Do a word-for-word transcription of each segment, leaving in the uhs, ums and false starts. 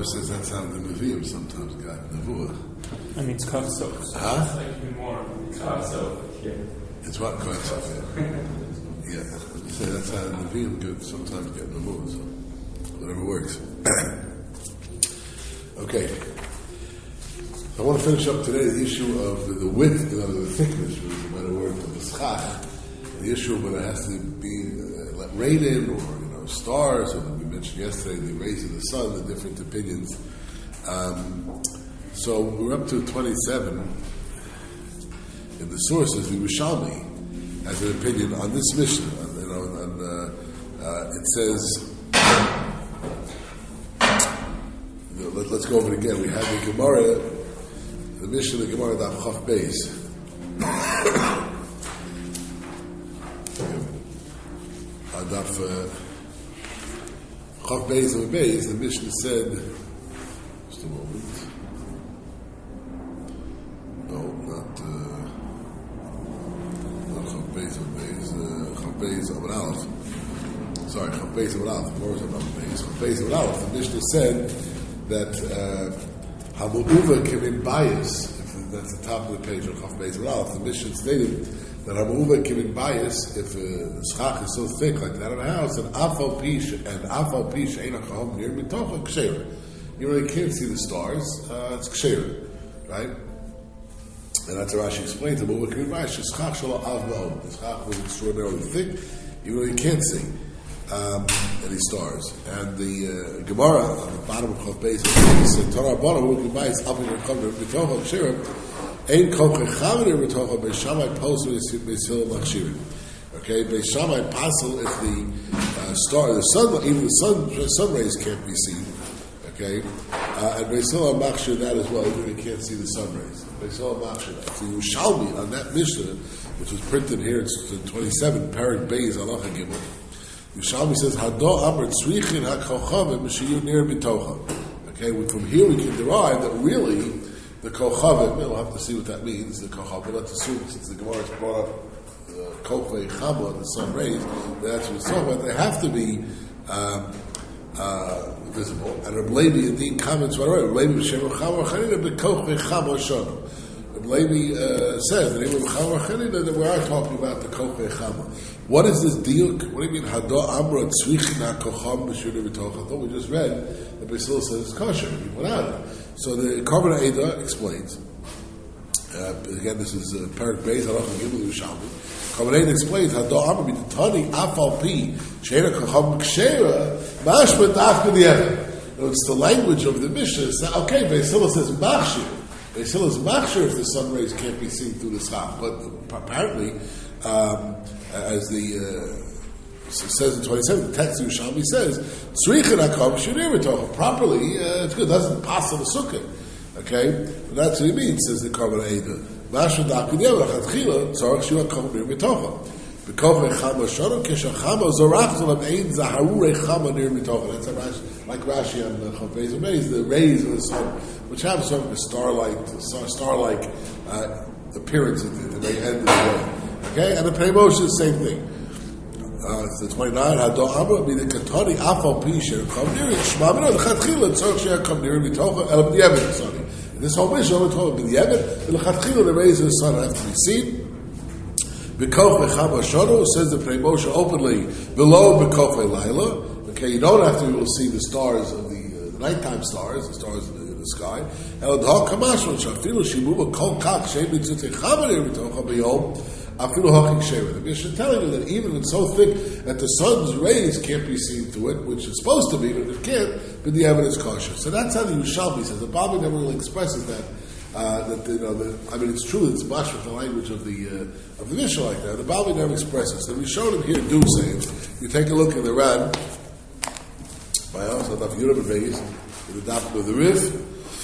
Gemara says that's how the Nevi'im sometimes got Nevuah. I mean, it's Kach Sof. Huh? It's like more. Kach Sof. Yeah. It's what Kach Sof. Yeah. You say that's how the Nevi'im get, sometimes get Nevuah. So whatever works. Okay. I want to finish up today the issue of the, the width, you know, the thickness, which is a better word, of the schach. The issue of whether it has to be uh, let rain in, or you know, stars, or we mentioned yesterday the rays of the sun, the different opinions. Um, so we're up to twenty-seven in the sources. The Yerushalmi has an opinion on this mission. On, you know, on, uh, uh, it says. Let, let's go over it again. We have the Gemara, the mission of the Gemara Daf Chaf Beis. Daf Chaf Beis of Beis, the mission said, just a moment. No, not uh, not Chaf Beis of Beis, Chaf Beis of Aleph. Sorry, Chaf Beis of Aleph. Where was it? Not Beis. Chaf Beis of Aleph. The mission said that Hamu'uva came in bias. That's the top of the page of Chaf Beis of Aleph. The mission stated that Hamu'uva came in bias if uh, the schach is so thick like that in a house, and Afal Pish and Afal Pish ain't a chahom near mitocha kshera. You really can't see the stars. Uh, it's kshera, right? And that's how Rashi explains it. Hamu'uva came in bias. The schach shelo av ma'od. The schach was extraordinarily thick. You really can't see um, any stars. And the uh, Gemara on the bottom of Chaf Beis said, "Torah Bona Hamu'uva came in bias. Afal Pish near mitocha kshera." Ein koche chaver b'tocha beishamai posel beisil machshirin. Okay, beishamai posel if the uh, star, the sun, even the sun, the sun rays can't be seen. Okay, uh, and beisil machshir that as well. Even you can't see the sun rays. Beisil machshir that. So Yerushalmi on that Mishnah, which was printed here, it's twenty-seven Parak Beis Halacha Gimel. Yerushalmi says Hado Amr Tzrichin HaKochavim M'Shiyu Nir B'Tocha. Okay, from here we can derive that really the Kochavim, we'll have to see what that means, the Kochavim, but let's assume since the Gemara has brought up the Kochvei Chama, the sun rays, that's what it's talking about, they have to be um, uh, visible. And Reb Levi indeed comments right away, Reb Levi B'Shem Chama V'Chanina B'Kochvei Chama Shono. Reb Levi uh, says, the name of Chama V'Chanina, that we are talking about the Kochvei Chama. What is this deal? What do you mean, Hado Amra Tzrichin HaKocham B'Shur B'Tocha? I thought we just read that Basil says it's kosher, he went out. So the Karban Eidah explains. Uh, again, this is uh, Parak Beis Halacha Gimel Yerushalmi. Karban Eidah explains Hado Amar B'Tani Afal Pi Sheina Kacham Kshera Mashma Daf B'Diavad. It's the language of the Mishnah. So, okay, Beis Hillel says Machshir. Beis Hillel is Machshir if the sun rays can't be seen through the schach. But apparently, um, as the uh, So it says in twenty-seven, the text of Yerushalmi says, "Tzrichin hakam shenir b'tocha." Properly, uh, it's good. It doesn't pass on the sukkah. Okay, but that's what he means. Says the Karban Eidah. Mashma da'akudiyah v'chadchila tzarich shu hakam nir b'tocha. B'koch rechama shono keshachama zorach zolav ein zaharu rechama nir b'tocha. That's a Rashi, like Rashi on the Chaf Beis Beis, the rays of the sun, which have sort of a star-like, star-like uh, appearance at the very end of the day. Okay, and the Pnei Moshe is the same thing. Uh, it's the twenty-nine. Hado Amra be the Katani Afal Pisher come near it. Shmamina the Chatchila Tzorch Sheh come near it. Bitocha El B'Yevet. Sorry, in this whole mission we're talking B'Yevet. The Chatchila the rays of the sun have to be seen. B'Koch V'Chama Shono says the Pnei Moshe openly below B'Koch V'Layla. Okay, you don't have to be able to see the stars of the, uh, the nighttime stars, the stars in the, in the sky. El D'Ha Kamashon Shafilu Shimuva Kol Kach Sheh Mitzutei Chama Near B'Tocha B'Yom. The Mishnah is telling you that even it's so thick that the sun's rays can't be seen through it, which it's supposed to be, but if it can't, but the evidence is kosher. So that's how the Yerushalmi says. The Baba never really expresses that. Uh, that you know, the, I mean, it's true that it's much with the language of the uh, of the Mishnah like that. The Baba never expresses. So we showed him here. Do say it. You take a look in the Ran by us on Daf Yud Beis, in the Daf of the Rif.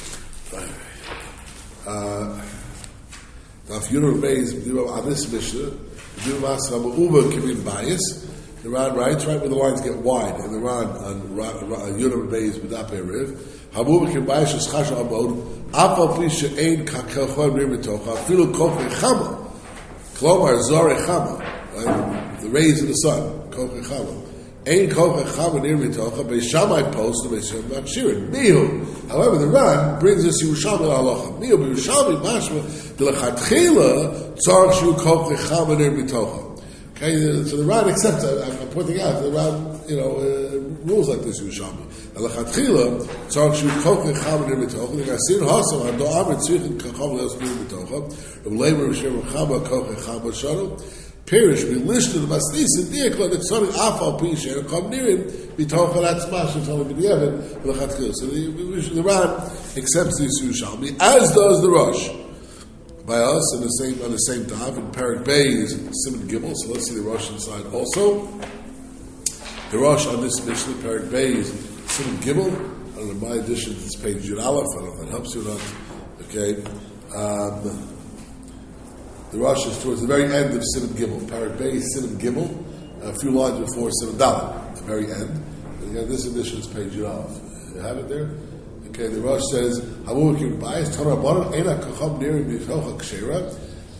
Uh, Daf Yud Beis on this Mishnah, Hamu'uva came in bias. The Ran writes right where the lines get wide, and the Ran on Yud Beis B'Daf Riv. Hamu'uva came in bias is Chasha Amod. Afal pi she'ein kachachon nir b'tocha afilu koch rechama. Klomar zor rechama, right? The rays of the sun, koch rechama. Ein koch echam near mitocha beishamai post to beishamai machshirin mihu. However, the Ran brings us Yerushalmi halacha. Mihu b'Yerushalmi mashma delachatchila tzarich shu koch echam near mitocha. Okay, so the Ran accepts. I'm pointing out the Ran, you know, uh, rules like this Yerushalmi. Delachatchila tzarich shu koch echam near mitocha. The Gasin Hasam hado amrit tzrichin kacham leos near mitocha. The Leimer Shem Chama koch echam b'shanu. Perish we listed the masnis and diakla that sort of afal pisha come near him bitocha that's masha told him b'diavad l'chatchil. So the, the Ran accepts the Yerushalmi, as does the Rosh by us in the same on the same time. In Parak Bay is Simon Gimel, so let's see the Rosh inside also. The Rosh on this Mishnah Parak Bay is Simon Gimel. I don't know, my edition is page Yud Aleph. I don't know if that helps you or not. Okay. Um, The Rosh is towards the very end of Simon Gimel. Parak Bay is Simon Gimel, a few lines before Simon Dalet, at the very end. And again, this edition is page Yud. You have it there? Okay, the Rosh says, Hamu Kim Bayis, Torah Baron, Eina Kacham Niri Mitocha Kshera,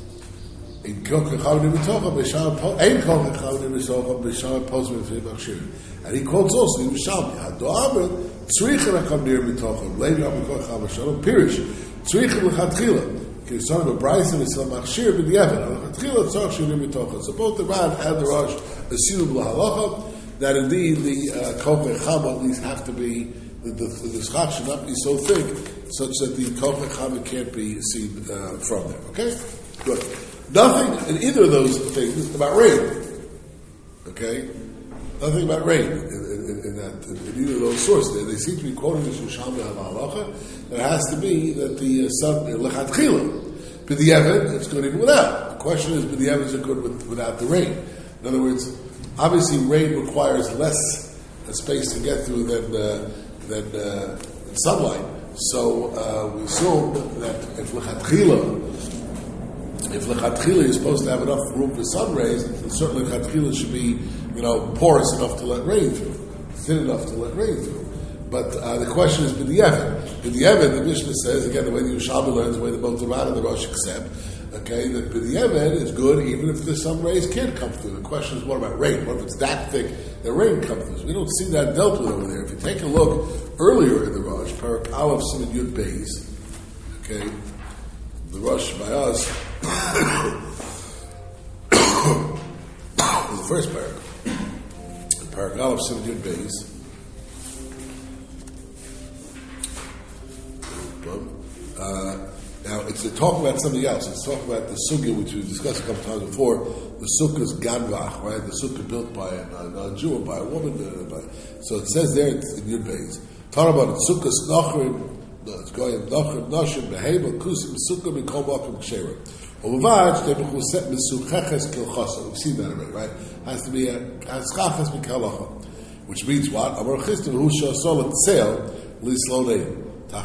In Kacham Niri Mitocha, Besham Po, Ein Kacham Niri Mitocha, Besham Post Mitocha Kshera. And he quotes also, Yerushalmi, Hado Amr, Tzricha Kacham Niri Mitocha, Levi Amr Kacham Shalom, Pirish, Tzricha L'Chatchila, son of a Bryce and some Machshir b'diavad. So both the Ran and the Rosh assume lahalacha that indeed the koch echam at least have to be the the, the schach should not be so thick such that the koch echam can't be seen uh, from there. Okay, good. Nothing in either of those things about rain. Okay, nothing about rain in, in, in that in, in either of those sources. They, they seem to be quoting the Yerushalmi halacha. There has to be that the uh, sun lechatchila. B'diavad, it's good even without. The question is, b'diavad is it good with, without the rain? In other words, obviously rain requires less uh, space to get through than uh, than uh, sunlight. So uh, we assume that if lechatchila, if lechatchila is supposed to have enough room for sun rays, then certainly lechatchila should be, you know, porous enough to let rain through, thin enough to let rain through. But uh, the question is b'diavad. B'diavad, the Mishnah says, again, the way the Yerushalmi learns, the way that both the Ran and the Rosh accept, okay, that b'diavad is good even if the sun rays can't come through. The question is, what about rain? What if it's that thick that rain comes through? So we don't see that dealt with over there. If you take a look earlier in the Rosh, Parak Aleph Simon Yud Beis, okay, the Rosh by us, the first parak, Parak Aleph Simon Yud Beis. Uh, now, it's a talk about something else. It's talk about the sukkah, which we discussed a couple times before. The sukkah's ganvach, right? The sukkah built by a, a, a Jew or by a woman. Uh, by, so it says there in Yud Beis. Talk about it. Sukkah's nachrim, it's going nachrim, nashim, behema, kusim, sukkah, mikol makim, kshera. Ovavaj, tebuchu set mesucheches kilchasa. We've seen that already, right? Has to be a haskaches mikalacha. Which means what? Amar chistim, hu shasol et tzel, lislonei.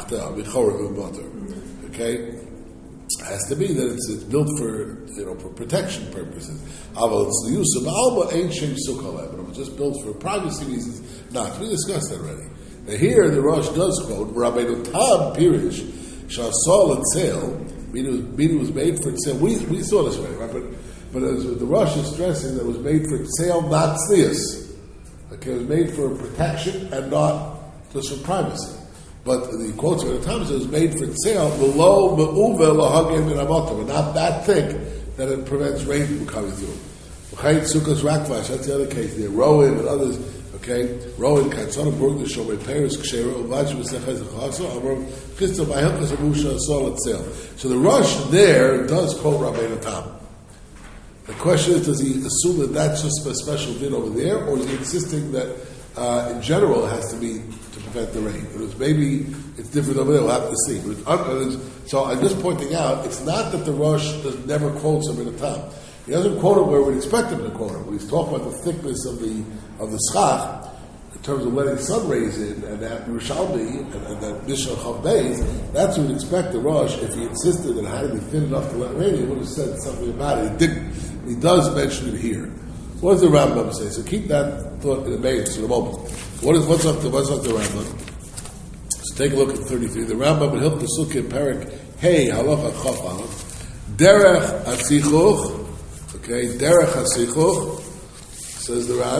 Okay, it has to be that it's, it's built for, you know, for protection purposes. It's the use of alba ancient sukkah, but it was just built for privacy reasons. Not we discussed that already. Now here the Rosh does quote Rabbeinu Tam Pirish Shasol Etzel, meaning it was made for Tzel. We we saw this already, right? But but as the Rosh is stressing that it was made for Tzel, not Tzlius. Okay, it was made for protection and not just for privacy. But the quotes at the time says it was made for tzeil, below me'uve lahagim in amatim, but not that thick that it prevents rain from coming through. V'chayit sukkos rakvash, that's the other case there. Rowan and others, okay, Rowan, Katzana, Burg, the Shomer, Paris, Kshera, Uvaj, V'sechez, V'chaso, Amram, Chistel, V'ayilkas, Amusha, Sol, Tzeil. So the Rosh there does quote Rabbeinu Tam. The question is, does he assume that that's just a special din over there, or is he insisting that uh, in general it has to be to prevent the rain? It was maybe it's different over there. We'll have to see. But it's un- so I'm just pointing out, it's not that the Rosh does never quotes him in a time. He doesn't quote him where we'd expect him to quote him. When he's talking about the thickness of the of the schach, in terms of letting sun rays in, and that Yerushalmi and, and that Mishnah Chav Beis, that's what we'd expect the Rosh, if he insisted that it had to be thin enough to let rain, he would have said something about it. He didn't. He does mention it here. What does the Rambam say? So keep that thought in the base for a moment. What is what's up the what's up the Rambam? So take a look at thirty-three. The Rambam in Hilchos Sukkah in Parak Hey Halacha Chaf Aleph Derech Asichuch. Okay, Derech Asichuch says the Ran.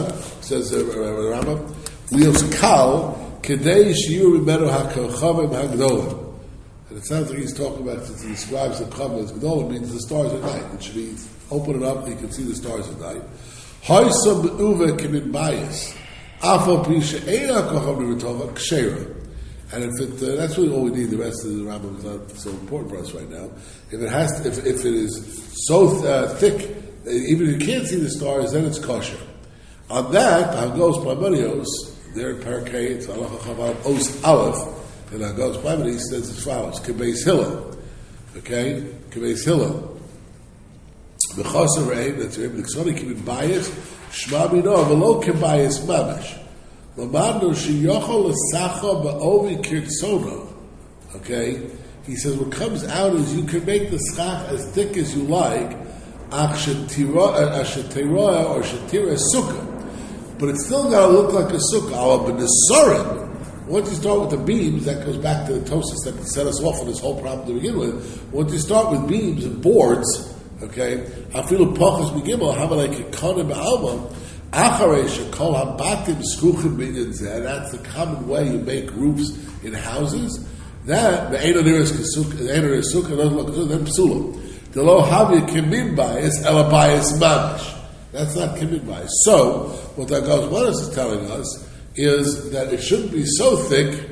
says uh, Rambam, Lios Kal, Kedei Shiur Mimenu HaKochavim HaGdolim. And it sounds like he's talking about, since he describes the Kochavim as Gdolim, means the stars at night. It should be, open it up, you can see the stars at night. Hoysam Uve Kimin Bayis, Afo Pisha Eina Kochavim Ritova, Kshera. And if it, uh, that's really all we need, the rest of the Rambam is not so important for us right now. If it has, to, if, if it is so uh, thick, even if you can't see the stars, then it's kosher. On that, Hagos Pramanios, there in Parakeh, it's Allah Chaval Os Aleph, and Hagos Pramanios says as follows: Kebeis Hillel, okay, Kebeis Hillel. B'chosar Reim, that's Reim. L'ksoni Kibin Bayis, Shma Mino, V'lo Kebayis Mamash. L'manu Shiyochol L'sacha Ba'ovi Kirtsono. Okay, he says what comes out is you can make the schach as thick as you like, Ach Shetira or Shetira Sukkah. But it's still got to look like a sukkah. But the Sorim, once you start with the beams, that goes back to the Tosas that set us off on this whole problem to begin with. Once you start with beams and boards, okay, Afilu Pachas Begimel, have like a Konim Alma, Acharei Shekol Habatim Skuchim Binyan Zeh, that's the common way you make roofs in houses. That, the Eino Neres Sukkah, the Eino Neres Sukkah, doesn't look good, then Psulim. The Lo Havya Kimim Bayis, Ela Bayis Mamash. That's not committed by. So, what that Gauss Manas is telling us is that it shouldn't be so thick,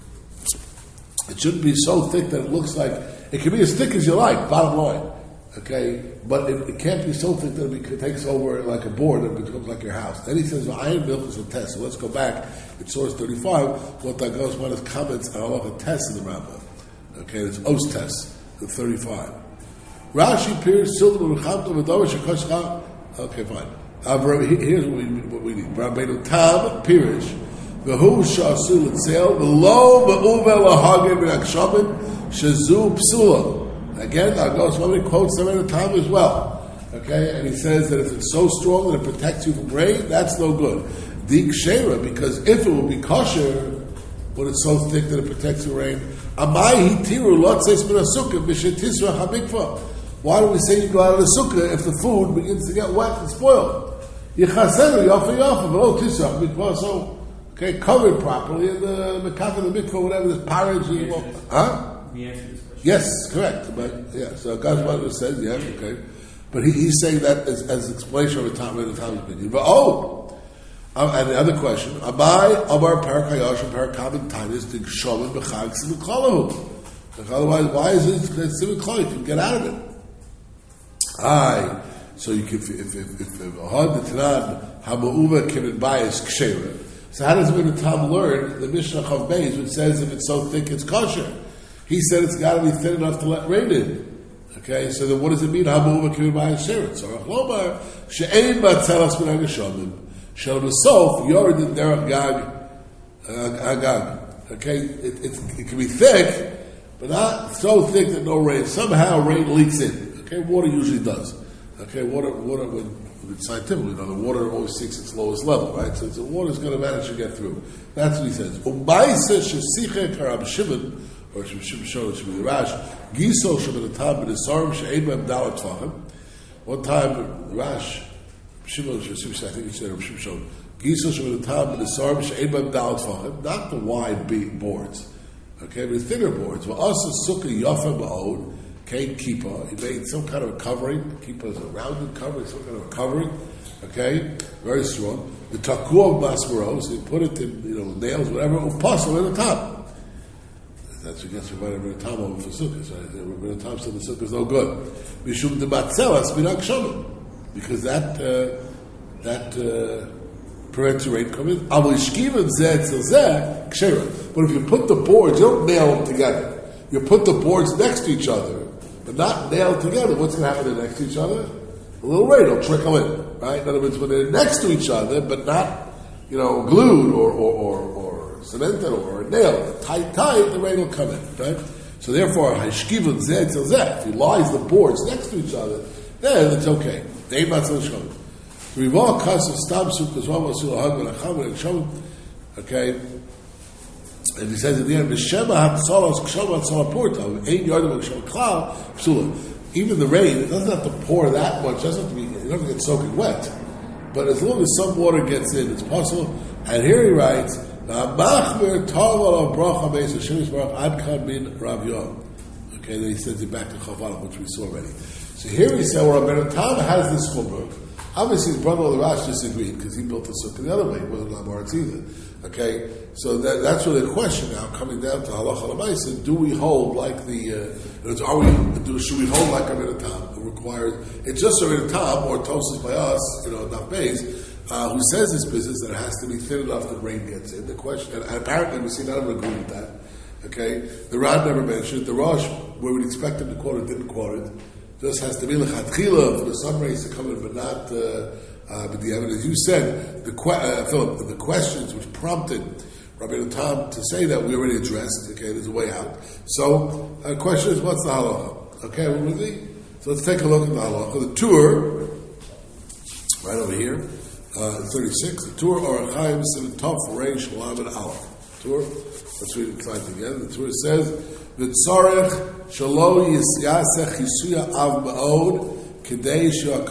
it shouldn't be so thick that it looks like, it can be as thick as you like, bottom line, okay? But it, it can't be so thick that it takes over like a board and it becomes like your house. Then he says, well, iron milk is a test. So let's go back, in source thirty-five, what that Gauss Manas comments on all the tests in the Rambam. Okay, it's Os test, the thirty-five. Rashi appears, Silva Ruchamto V'Dover Shekoshcha. Okay, fine. Uh, here's what we, what we need. Rabbeinu Tam Pirish, V'hu Shasul Etzel, V'lo V'uvel Lahagim V'akshamin Shazu Psula. Again, Agos Rabbeinu quotes Rabbeinu Tam as well. Okay, and he says that if it's so strong that it protects you from rain, that's no good. Dik Shera, because if it will be kosher, when it's so thick that it protects you from rain, Amai Hitiru Lotzeis Min HaSukkah V'shetisra HaMikvah. Why do we say you go out of the sukkah if the food begins to get wet and spoiled? Yichaseru yafa yafa, but oh tisach mikvah, so okay, covered properly in the mikvah, the mikvah, whatever this porridge, huh? We answered this question. Yes, correct. But yeah, so God's Mother says, yeah, okay. But he, he's saying that as, as an explanation of the time of the time's opinion. But oh, um, and the other question, Abai Amar Parakayosh and Parakabin Tainis Dig Shomin B'Chag Simon Kolahu. Otherwise, why is it Simon Kolahu? You can get out of it. Aye, so you can, if if if if Ahad the Tanan Hamauva Kimin Bayis Kshera. So how does Rabbeinu Tam learn the Mishnah Chav Beis, which says if it's so thick it's kosher? He said it's got to be thin enough to let rain in. Okay, so then what does it mean? Hamauva Kimin Bayis Kshera. So Rachlomar She'ein Batzelas Min Hageshamim Shel Besof Yored in Derech Gag Agag. Okay, it, it it can be thick, but not so thick that no rain. Somehow rain leaks in. Okay, water usually does. Okay, water, water, when, when scientifically, you know, the water always seeks its lowest level, right? So the water is going to manage to get through. That's what he says. Umayse shesiche karab shimon, or shimon shon, shimon Rash, giso shimon atam b'nesarim she'ein b'em dalat tvachim. One time, Rash, Shimon, I think he said shimon shon, giso shimon atam b'nesarim she'ein b'em dalat tvachim, not the wide beat boards, okay, but the thinner boards. V'asa sukkah yafa ba'od, okay, kippah. He made some kind of a covering. Kippah is a rounded covering, some kind of a covering. Okay, very strong. The takuah masmaros, he put it in, you know, nails, whatever, upasul in the top. That's against Rabbeinu Tam over for sukkahs, right? Rabbeinu Tam said the sukkah is no good. Mishum de matzelas min hakshamim, because that uh, that uh, prevents the rain coming. Avol yishkivan zeh etzel zeh kshera. But if you put the boards, you don't nail them together. You put the boards next to each other, but not nailed together. What's going to happen? They're next to each other? A little rain will trickle in, right? In other words, when they're next to each other, but not, you know, glued or or, or, or cemented or nailed, tight, tight, the rain will come in, right? So therefore, hashkivun zeh etzel zeh. If he lies the boards next to each other, then it's okay. They not so shom. Rivah kasef stam sukkos v'amasul hagman achamar and shom. Okay. And he says at the end, "B'shema hatzalos kshama hatzala porta ein yardam kshama klal psula." Even the rain, it doesn't have to pour that much. It doesn't have to be. It doesn't get soaking wet. but as long as some water gets in, it's possible. And here he writes, "Machmer Taval of Bracha Beis Hashem Baruch Adkan bin Rav Yom." Okay, then he sends it back to Chavalah, which we saw already. So here he said, well, Rabbeinu Tam has this chumrah. Obviously, his brother the Rash disagreed because he built the sukkah the other way. He wasn't Lamoritz either. Okay, so that, that's really a question now coming down to halacha l'maisa. Do we hold like the? Uh, are we? Do, should we hold like Rabbeinu Tam, who requires? It's just Rabbeinu Tam or Tosas by us, you know, not Beis, uh, who says this business that it has to be thin enough that rain gets in. The question, and, and apparently we see none of them agree with that. Okay, the Rad never mentioned it. The Rosh, where we'd expect him to quote it, didn't quote it. Just has to be lechatchila for the sun rays to come in, but not. Uh, Uh, but the evidence, you said, the que- uh, Philip, the questions which prompted Rabbeinu Tam to say that we already addressed. Okay, there's a way out. So, the uh, question is, what's the halacha? Okay, we're with me? So let's take a look at the halacha. The tour, right over here, uh, thirty-six, the tour or Chaim Tov Reish Lam and Aleph. Tour, let's read it inside together. The tour says, V'tzorech shalo yisyasech yisuya av ma'od Okay, the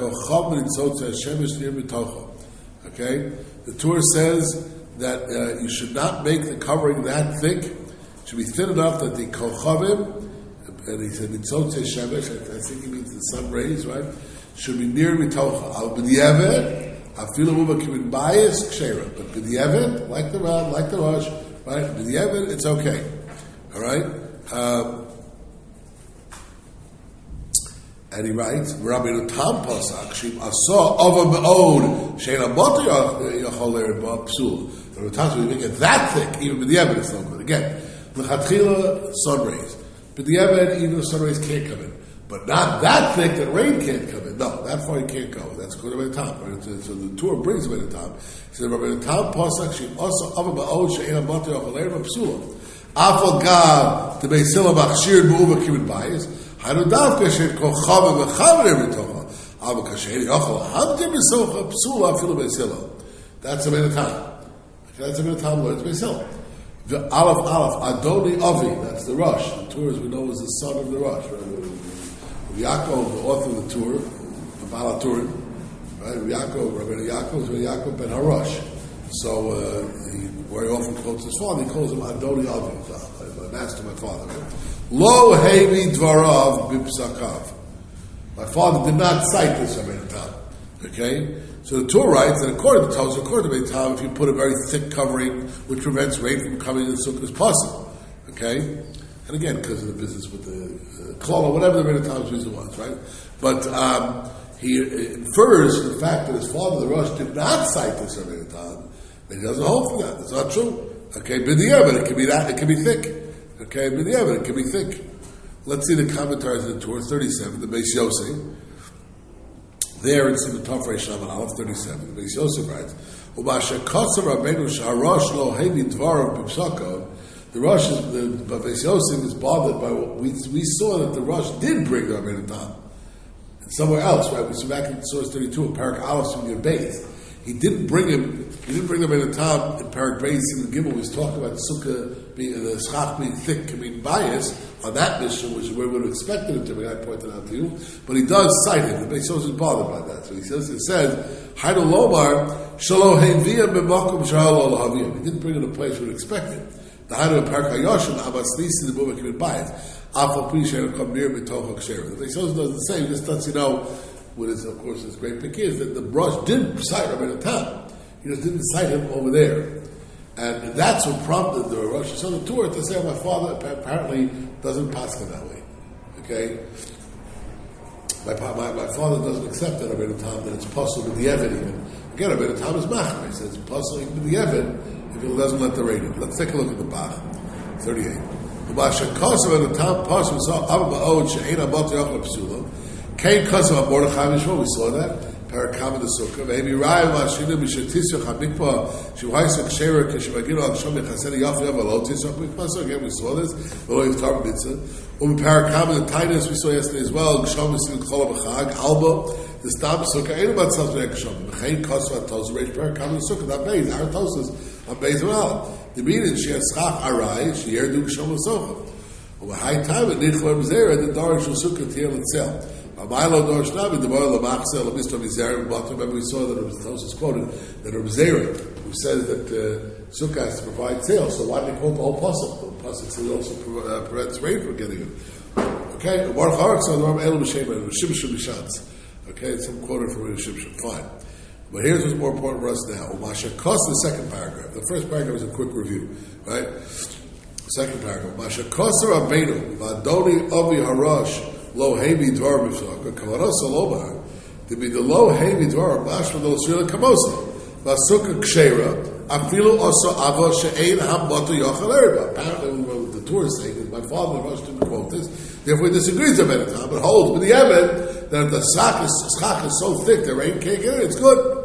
Torah says that uh, you should not make the covering that thick. It should be thin enough that the kochavim, and he said nitzotze shemesh, I think he means the sun rays, right? Should be near mitocha. Al b'di'evet, afilu uva kibin bayis kshera. But b'di'evet, like the Ram, like the Rosh, right? B'di'evet, it's okay. All right. Um, And he writes, Rabbeinu Tam Pasak, Shim Asa Ava Me'od, Shein Amot Yachol Erba Psul. Rabbeinu Tam says, we make it that thick, even with the evidence, no good. Again, L'chatchila, sun rays. But the evidence, even the sun rays can't come in. But not that thick that rain can't come in. No, that far you can't go. That's according to Rabbeinu Tam. Right? So, so the Torah brings Rabbeinu Tam. He said, Rabbeinu Tam Pasak, Shim Asa Ava Me'od, Shein Amot Yachol Erba Psul. Afal Gad, the Beisila Machshir B'uva Kibin Bayis, Hanu davka shet kochav v'chaver mitocha. Ava kasher yochel hamtim b'socha psula afilu b'sila. That's a minute time. That's a minute time. Learns b'sila. The Aleph Aleph Adoni Avi. That's the Rosh. The Torah, as we know, is the son of the Rosh. Right? Yaakov, the author of the Torah, the Baal Turim. Right? Yaakov, Rabbeinu Yaakov is Yaakov ben Harosh. So uh, he very often quotes his father. He calls him Adoni Avi. My master, my father. Right? Lo hevi dvarav bipsakav. My father did not cite this Rabbeinu Tam. Okay? So the Torah writes that according to Tosfos, according to Rabbeinu Tam, if you put a very thick covering which prevents rain from coming in the sukkah, is possible. Okay? And again, because of the business with the uh, klal, or whatever the Rabbeinu Tam's reason was, right? But um, he infers from the fact that his father, the Rosh, did not cite this Rabbeinu Tam, that he doesn't hold for that. That's not true. Okay? But it can be that, it can be thick. Okay, but yeah, but it can be thick. Let's see the commentaries of the Torah, thirty-seven, the Beis Yosef. There in Simon Tov Reish Lamed Aleph, thirty-seven, the Beis Yosef writes, Ubasha Kotzer Rabbeinu Sha'arosh lo hevi dvarav b'psakav. The Rosh, is, the, the Beis Yosef is bothered by what we, we saw that the Rosh did bring the Rabbeinu Tam. Somewhere else, right? We saw back in Source thirty-two, in Parak Aleph, in your base. He didn't bring him, he didn't bring him in a Tam in Parak Beis in the Gimel. He was talking about Sukkah being, the Schach being thick, I mean, bias on that mission, which is where we would have expected him to be, I pointed out to you. But he does cite it. The Beis Yosef is bothered by that. So he says, it says, Hainu Lomar, Shalo Heviyah B'makom Shalo L'haviyah. He didn't bring it in a place we would expect it. The Hainu in Parak HaYoshim, Abbas Nisi, the Bubak Kibin Bias. Afal Pi She'er Kom Nir B'toch HaKsher. The Beis Yosef does the same. He just lets you know, what is, of course, his great pick is, that the Rosh did cite Rabbeinu Tam. He just didn't cite him over there. And that's what prompted the Rosh Hashanah Torah to say, oh, my father apparently doesn't pass him that way. Okay? My, my, my father doesn't accept that Rabbeinu Tam, that it's possible with the Evid even. Again, Rabbeinu Tam is machmer. He says it's possible even with the Evid if he doesn't let the rain in. Let's take a look at the Bach. thirty-eight. Kain Kasav Mordechai Mishma, we saw that. Parakam in the Sukkah. Maybe Raya Mashina Mishatisya Chamikpa, Shivaisa Kshera, Kishmagino, Shom Yachaseni Yafi Avalotis, Chamikpa. Again, we saw this. Velo Yiftar Mitzvah. Um Parakam in the Titus, we saw yesterday as well. Gshom Yisim Chola B'chag, Alba, the Stam Sukkah, ain't about something like Gshom. Kain Kasav Tos, Reish Parakam in the Sukkah, that Beis, our Tosas, on Beis Mal. The meaning, she has Schach Arai, she Yerdu Gshom L'Socha. Over high time, at Nichler Mzera, the Darish Sukkah Tiel itself. Amaylo Dor Shnavi, the Moel Lamachsel, Mister Mizerim, remember we saw that it was Tosis quoted that Reb Zera, who says that uh, Sukkah has to provide sales. So why did he quote the whole pasuk? The pasuk says also uh, prevents rain from getting it. Okay, Baruch Harak, so the Ram El B'Shem and Shimshon B'Shatz. Okay, it's some quoted from Shimshon. Fine. But here's what's more important for us now. Umasha Kos, the second paragraph. The first paragraph is a quick review, right? Second paragraph. Masha Koser Avenu, Vadoni Avi Harash, Lo Hevi Dvar Mifsaka, Kavarosa Lomar, to be the Lo Hevi Dvar, Mashma Lo Srila Kamosa, Vasuka Kshera, Afilu Oso Avo She'ein Hamboto Yochel Erba. Apparently, what the Torah is saying is, my father Rosh didn't quote this, therefore he disagrees with it, but holds with the Emet that if the schach is, schach is so thick, the rain can't get it, it's good.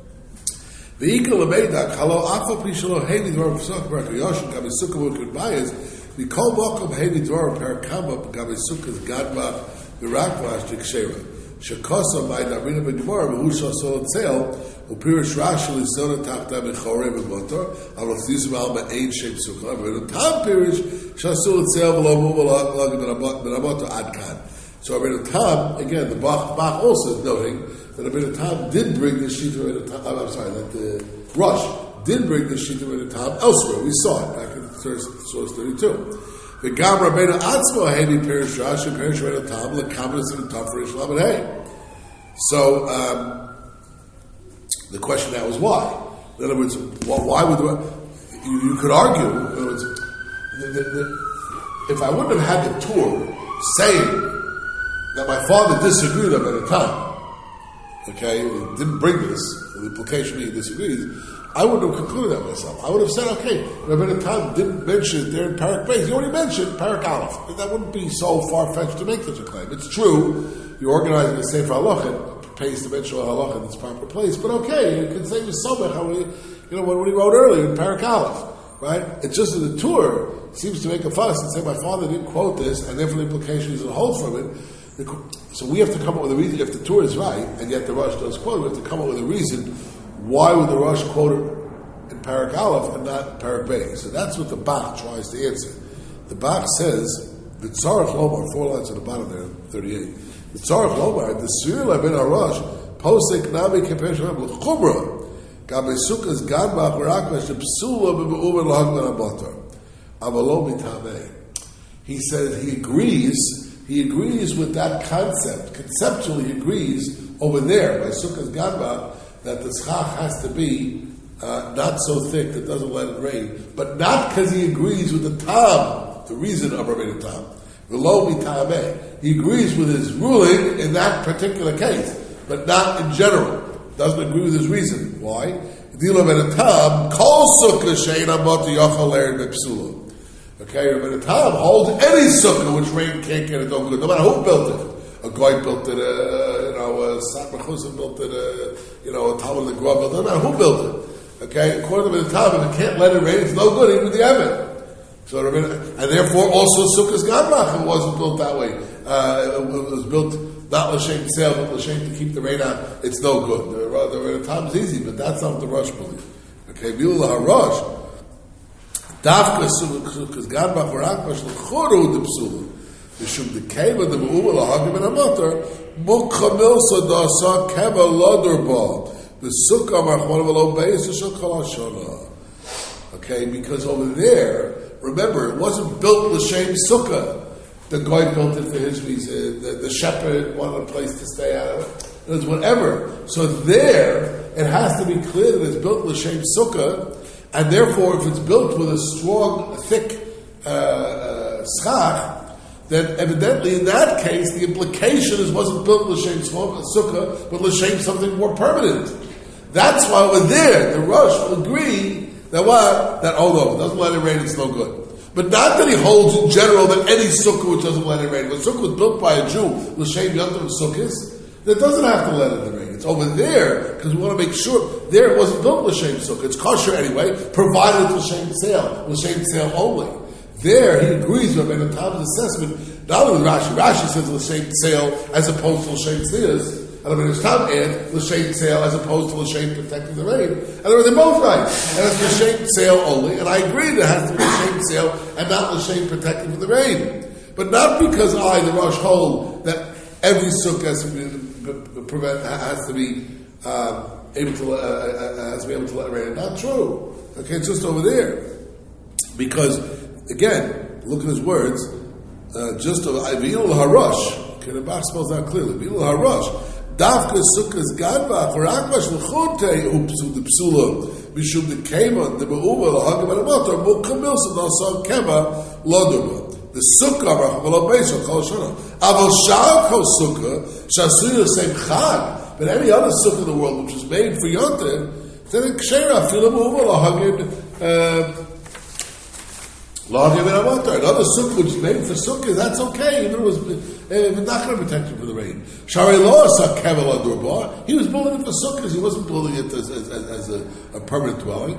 The equal of Meidak, Halo Afa Pishalo Hevi Dvar Mifsaka, Barak Yoshin, Gabi Sukkah Wukid Bayas, the Kol Mokum Hevi Dvar Parakama, Gabi Sukkah's Gadma, the Rakvash Dikshera. Shekosa by Darina B'Gemara, Mahusha Sol Tzel, Upirish Rashi Lisona Takta B'Chore B'Motor, Alotizim Al Ma'ain Shem Sukkah, but the Tam Pirish Shasul Tzel V'Lo Muval Lag B'Ramoto Adkan. So Rabbeinu Tam, again, the Bach, Bach also is noting that Rabbeinu Tam did bring the Shita Rabbeinu Tam, I'm sorry, that the Rosh did bring the Shita Rabbeinu Tam elsewhere. We saw it back in source thirty-two. The Gam Rabbeinu Atzmo Hevi Perish Rashi Perish Rabbeinu Tam LeKamas and Tafresh Lamed Hey. So um, the question now is why? In other words, well, why would the, you, you could argue? In other words, the, the, the, if I wouldn't have had the Torah saying that my father disagreed with him at a time, okay, he didn't bring this, the implication being he disagrees, I wouldn't have concluded that myself. I would have said, okay, Rabbeinu Tam didn't mention it there in Parak Beis. He already mentioned Parak Aleph. That wouldn't be so far-fetched to make such a claim. It's true, you're organizing the Sefer Halacha, it pays to mention Halacha in its proper place, but okay, you can say with Somech, how he, you know, what he wrote earlier in Parak Aleph, right? It's just that the Torah seems to make a fuss and say, my father didn't quote this, and therefore the implication is it holds from it. So we have to come up with a reason, if the Torah is right, and yet the Rosh does quote it, we have to come up with a reason why would the Rosh quote it in Parak Aleph and not Parak Beis. So that's what the Bach tries to answer. The Bach says, the Tzarech Lomar, four lines at the bottom there, thirty-eight. The Tzarech Lomar, the Sirila ben HaRosh, Posek Navi Kepesh Rab L'Chumra, Gabe Sukkah's Gadbach Barakvash, Psula B'Uber L'Hagman Abatar, Avalo Mitameh. He says he agrees He agrees with that concept. Conceptually, he agrees over there by Sukkah's Gadba that the schach has to be uh, not so thick that doesn't let it rain, but not because he agrees with the tam, the reason of Rabbeinu Tam. V'lo mitameh. He agrees with his ruling in that particular case, but not in general. Doesn't agree with his reason. Why? Dilo Rabbeinu Tam kol sukkah she'ein amot yochel erin b'psula. Okay, Rabbeinu Tam holds any sukkah which rain can't get it no good, no matter who built it. A guy built it, uh, you know, a Sat Mechuzim built it, uh, you know, a Talmud Legrov built it, no matter who built it. Okay, according to Rabbeinu Tam, if it can't let it rain, it's no good, even the Emet. So, and therefore, also Sukkah's Gadbach wasn't built that way. Uh, it was built not l'shem sale, but l'shem to keep the rain out. It's no good. The Rabbeinu Tam is easy, but that's not what the Rosh believe. Okay, Milu HaRosh. Dafka Sukkah's Gadbach Barakvash L'Churu D'Psula Mishum D'Keva D'Ma'uma L'Hagim and Amatar Mukhamil Sadasa Keva L'Adarba the Sukkah Marchman V'Lo Beis Yishal Kol HaShana. Okay, because over there, remember, it wasn't built l'shem Sukkah. The guy built it for his reason. The, the shepherd wanted a place to stay out of it. It was whatever. So there, it has to be clear that it's built l'shem Sukkah. And therefore, if it's built with a strong, thick uh, uh, schach, then evidently in that case, the implication is wasn't built l'shem sukkah, but l'shem something more permanent. That's why over there, the Rosh will agree that what? That, oh no, it doesn't let it rain, it's no good. But not that he holds in general that any sukkah which doesn't let it rain. When a sukkah was built by a Jew, l'shem yontav sukkahs, that doesn't have to let it rain. It's over there, because we want to make sure, there it wasn't built l'shem sukkah. It's kosher anyway, provided it's l'shem sale, l'shem sale only. There, he agrees with Rabbeinu Tam's assessment, not only with Rashi. Rashi says l'shem sale as opposed to l'shem siyas, and Rabbeinu Tam adds l'shem sale as opposed to l'shem protecting the rain. And they're both right. And it's l'shem sale only, and I agree that it has to be l'shem sale and not l'shem protecting from the rain. But not because I, the Rosh, hold that every sukkah has to be, prevent, has to be uh, able to uh, uh, has to be able to let rain. Not true. Okay, it's just over there. Because again, look at his words. Uh, just over V'il Harosh. Okay, the Bach spells out clearly. V'il Harosh. Davka sukkahs gadvach rakvash l'chotei upsu the psula mishum the kema the be'uma l'hagim alamotor mukamil s'nasa kema loduma. The sukkah rachmal beisol kol shana. Aval shal kol sukkah shasuya same chag. But any other sukkah in the world which was made for yontif, then it kshera filam be'uma l'hagim l'hagim alamotor. Another sukkah which is made for sukkah, that's okay. Even though it was Uh, not going to protect you from the rain. Shari Lo saw Kevel Adurbar. He was building it for sukkahs. He wasn't building it as, as, as, as a, a permanent dwelling.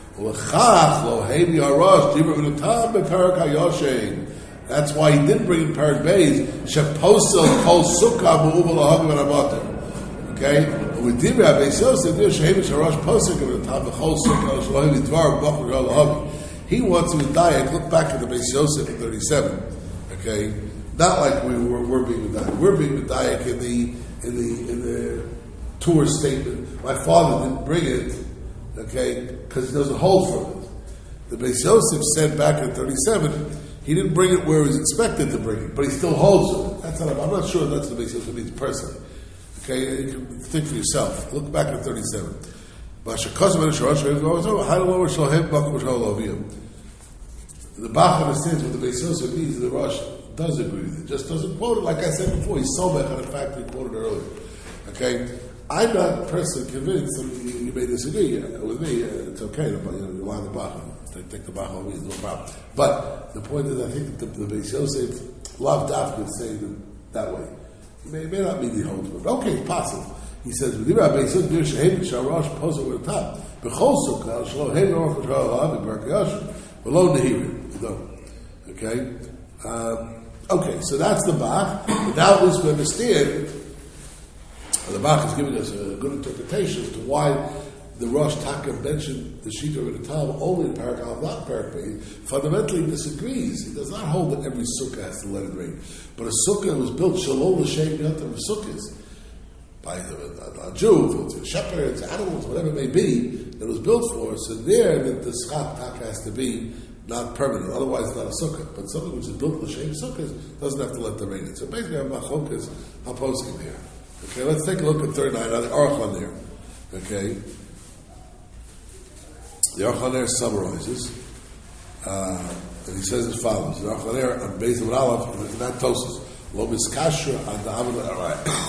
That's why he didn't bring in Parak Beis. Sheposel Kol Sukkah Mu'uval Lahagim and Amater. Okay? With Dibra Beis Yosef, Shehevish Harash Posek of the Tam, the Chol Sukkah, Shlohim Yitvar, Bachur Gal Lahagim. He wants to die. Look back at the Beis Yosef in thirty-seven. Okay? Not like we were we're being medayik. We're being medayik in the in the in the tour statement. My father didn't bring it, okay, because he doesn't hold from it. The Beis Yosef said back in thirty-seven, he didn't bring it where he was expected to bring it, but he still holds it. That's not. I'm not sure that's the Beis Yosef means personally. Okay, you can think for yourself. Look back at thirty-seven. The Bach understands what the Beis Yosef means. The Rosh does agree with it. Just doesn't quote it. Like I said before, he's so much on the fact we quoted earlier. Okay? I'm not personally convinced, and you, you may disagree with me, uh, it's okay, you know, you line the Bach, take, take the Bach on me, no problem. But the point is, I think that the, the Beis Yosef, Lav Dafka is saying it that way. It may, it may not be the whole truth, but okay, it's possible. He says, with Ibra Beis Yosef, Bir Shehem, Sharash, Posa, with the top. B'chol Sukkah, Shlo, Hem, North, Shara, Lav, and Berkei Yosef, below Nehirim. You know. Okay? Um, Okay, so that's the Bach. But now at least we understand, the Bach is giving us a good interpretation as to why the Rosh Taka mentioned the Shita of the Tam only in Parak Aleph, not Parak Beis. Fundamentally he disagrees. He does not hold that every sukkah has to let it rain. But a sukkah was built shalom l'shem yotam of sukkahs by a, a Jew, to shepherds, animals, whatever it may be, that it was built for. So there that the Schach Taka has to be not permanent, otherwise it's not a sukkah. But something which is built to shame sukkahs doesn't have to let the rain in. So basically, I'm machokas haposkim here. Okay, let's take a look at thirty-nine. Now the Aruch LaNer. Okay, the Aruch LaNer summarizes, uh, and he says as follows: the Aruch LaNer on Beis Amud Aleph, and not Tosas, lo miskashra on the Amud Arai.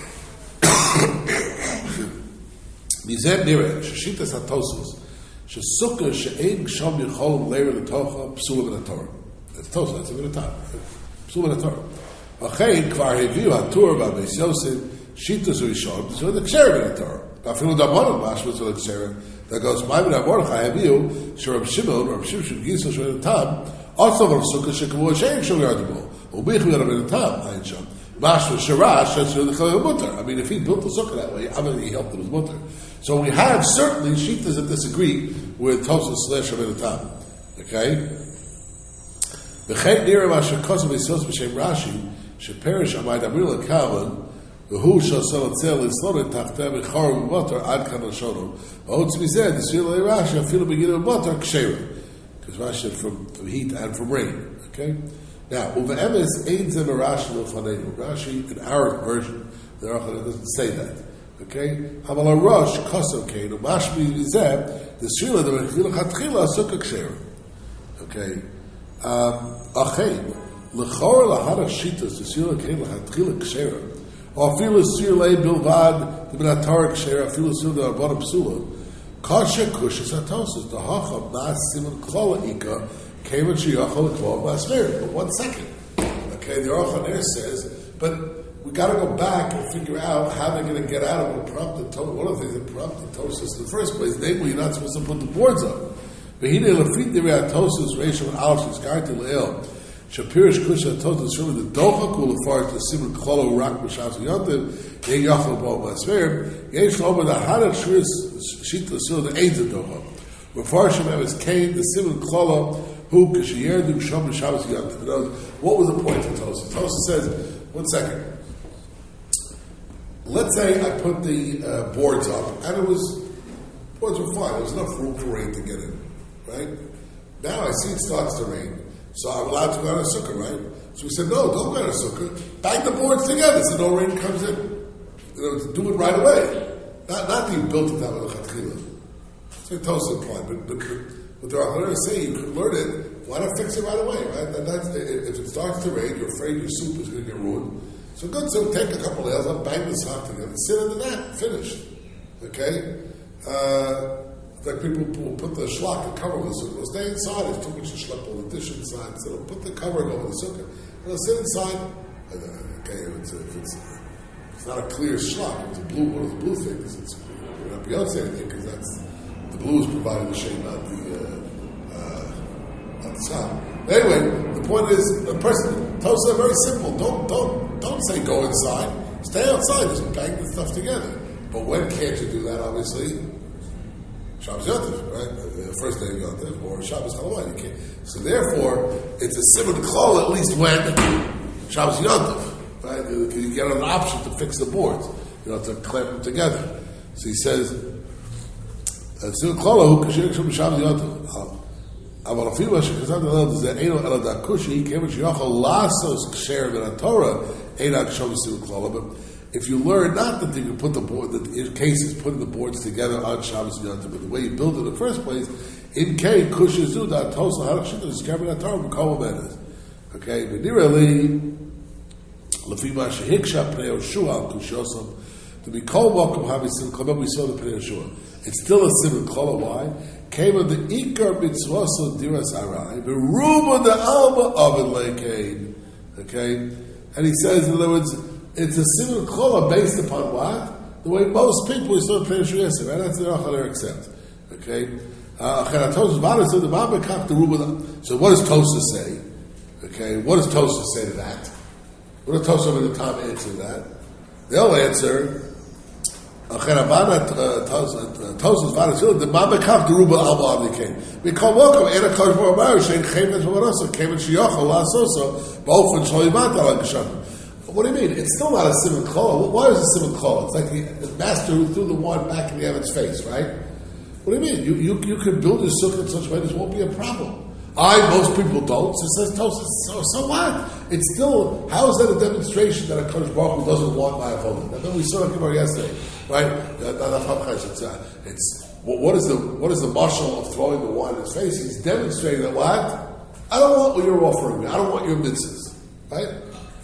Mizem nireh sheshitas hatosos. Shesukkah she'ein gsham yichol leir l'tocha psula min haTorah. That's Tosah. That's even a time. Psula min haTorah. Achein kvar heviu haTorah b'Beis Yosef shitas u'ishon so the ksher min haTorah. Afilu damonim mashma so the ksher that goes my min haMordechai heviu sh'Rab Shimon Rab Shimshon Gisel sh'min haTam also from sukkah she'kavu she'ein shom yardimo u'bich min min haTam ayin sham mashma sharash that's the chalei mutter. I mean, if he built the sukkah that way, obviously he helped him with mutter. So we have certainly shitas that disagree with Tosas slash Avidatam. Okay? V'chein nira ma'asher kosav v'yisos b'shem Rashi sheperish amay damir l'kavan v'hu shasol atzel l'slonet tachteh v'chor v'motor ad kan l'shono v'hotz mizeh d'svil l'Rashi afilu b'ginu v'motor k'shera because Rashi from, from heat and from rain. Okay? Now, uve'emes ein zeh Rashi l'fanenu. Rashi, in our version, the Aruch doesn't say that. Okay? Aval HaRosh kosav keinu mashmi mizeh the Shila the Mechila Chatchila Sukkah Ksher. Okay. Achein Lechor Lahara Shitas the Shila Kein Chatchila Ksher. Or Filu Sirlei Bilvad the Benatar Ksher. Filu Sirlei the Arbonah Psula. Kasha Kushas Atosas the Hacham Nas Simon Klola Ika Kevan Shiyachol Klov Masmer. But one second. Okay. The Aruch LaNer says, but we got to go back and figure out how they're going to get out of what prompted Tosas. One of the things that prompted Tosas in the first place, namely, you're not supposed to put the boards up. But he did lefit derei Tosas ratio and Aleph Shizkarti Le'el Shapirish Kusha Tosas really the Docha Kula Far to Simon Klolo Rak B'Shas Yontiv Ye Yachol Bo Masver Yesh Lomer the Hadat Shris Shita Sil the Eids of Docha Before Shem is Cain the Simon Klolo who Kishiyerdu Shom B'Shas Yontiv. What was the point of Tosas? Tosas says, one second. let's say I put the uh, boards up, and it was, boards were fine. There was enough room for rain to get in, right? Now I see it starts to rain, so I'm allowed to go on a sukkah, right? So we said, no, don't go on a sukkah. Bang the boards together so no rain comes in. You know, do it right away. Not, not that you built it that with a chatchila. That's what Tosa implied. But, but, but what the Rachman is saying, you could learn it. Why not fix it right away, right? And that's, if it starts to rain, you're afraid your soup is going to get ruined. So good, so take a couple nails up, bang the sock together, sit in the net, finished. Okay? Uh, like people will put the shlach and cover with the sukkah. They'll stay inside. It's too much to schlep all the dish inside. So they'll put the cover over the sukkah. And they'll sit inside. Okay, if it's, if it's, it's not a clear shlach, if it's a blue, one of the blue things, it's, we're not beyond saying anything because that's, the blue is providing the shade, not the, uh, uh, not the sound. Anyway, the point is, a person tells them very simple. Don't, don't, don't say go inside. Stay outside. Just bang the stuff together. But when can't you do that? Obviously, Shabbos Yontif, right? The first day of Yontif, or Shabbos Halavai. You can't. So therefore, it's a simon klal at least when Shabbos Yontif, right? Because you get an option to fix the boards, you know, to clamp them together. So he says, simon klal who kashir Shabbos Yontif. אבל אפילו מה שכתב לנו זה אינו אלא דקושי, כיוון שיוכל לעשות קשר בין התורה, אין הקשור בסיום כללה. But if you learn, not that you can put the board, that in cases putting the boards together on Shabbos and Yontif, but the way you build it in the first place, in case kusha zu da tosa harachshita is kavod atar b'kol menes. Okay, but nearly lefi ma shehiksha pnei Yoshua al kushosam to be kol mokum havisim kol we saw the pnei Yoshua. It's still a simon kol. Why? Came on the ikar mitzvah diras arai, the room on the alma of it lekein. Okay, and he says, in other words, it's a simon kol based upon what? The way most people is sort of pnei Yoshua, right? That's the Rachel accept. Okay. Uh, so what does Tosa say? Okay, what does Tosa say to that? What does Tosa over the top answer to that? They'll answer Tosa's vada the Mama Kaf the Ruba Alba Abdicate. We call welcome and a Kosh Bar Marish and came into Varasa, came in Shiocha, La Sosa, both in Sholimata like Gasham. What do you mean? It's still not a simon klal. Why is it a simon klal? It's like the, the master who threw the wine back in the Evan's face, right? What do you mean? You you, you could build your sukkah in such a way this won't be a problem. I, most people don't. So it says Tosas, so, so what? It's still, how is that a demonstration that a Kodesh Baruch Hu doesn't want my avodah? And then we saw it about yesterday, right? It's, uh, it's what is the what is the marshal of throwing the wine in his face? He's demonstrating that what? I don't want what you're offering me. I don't want your mitzvahs, right?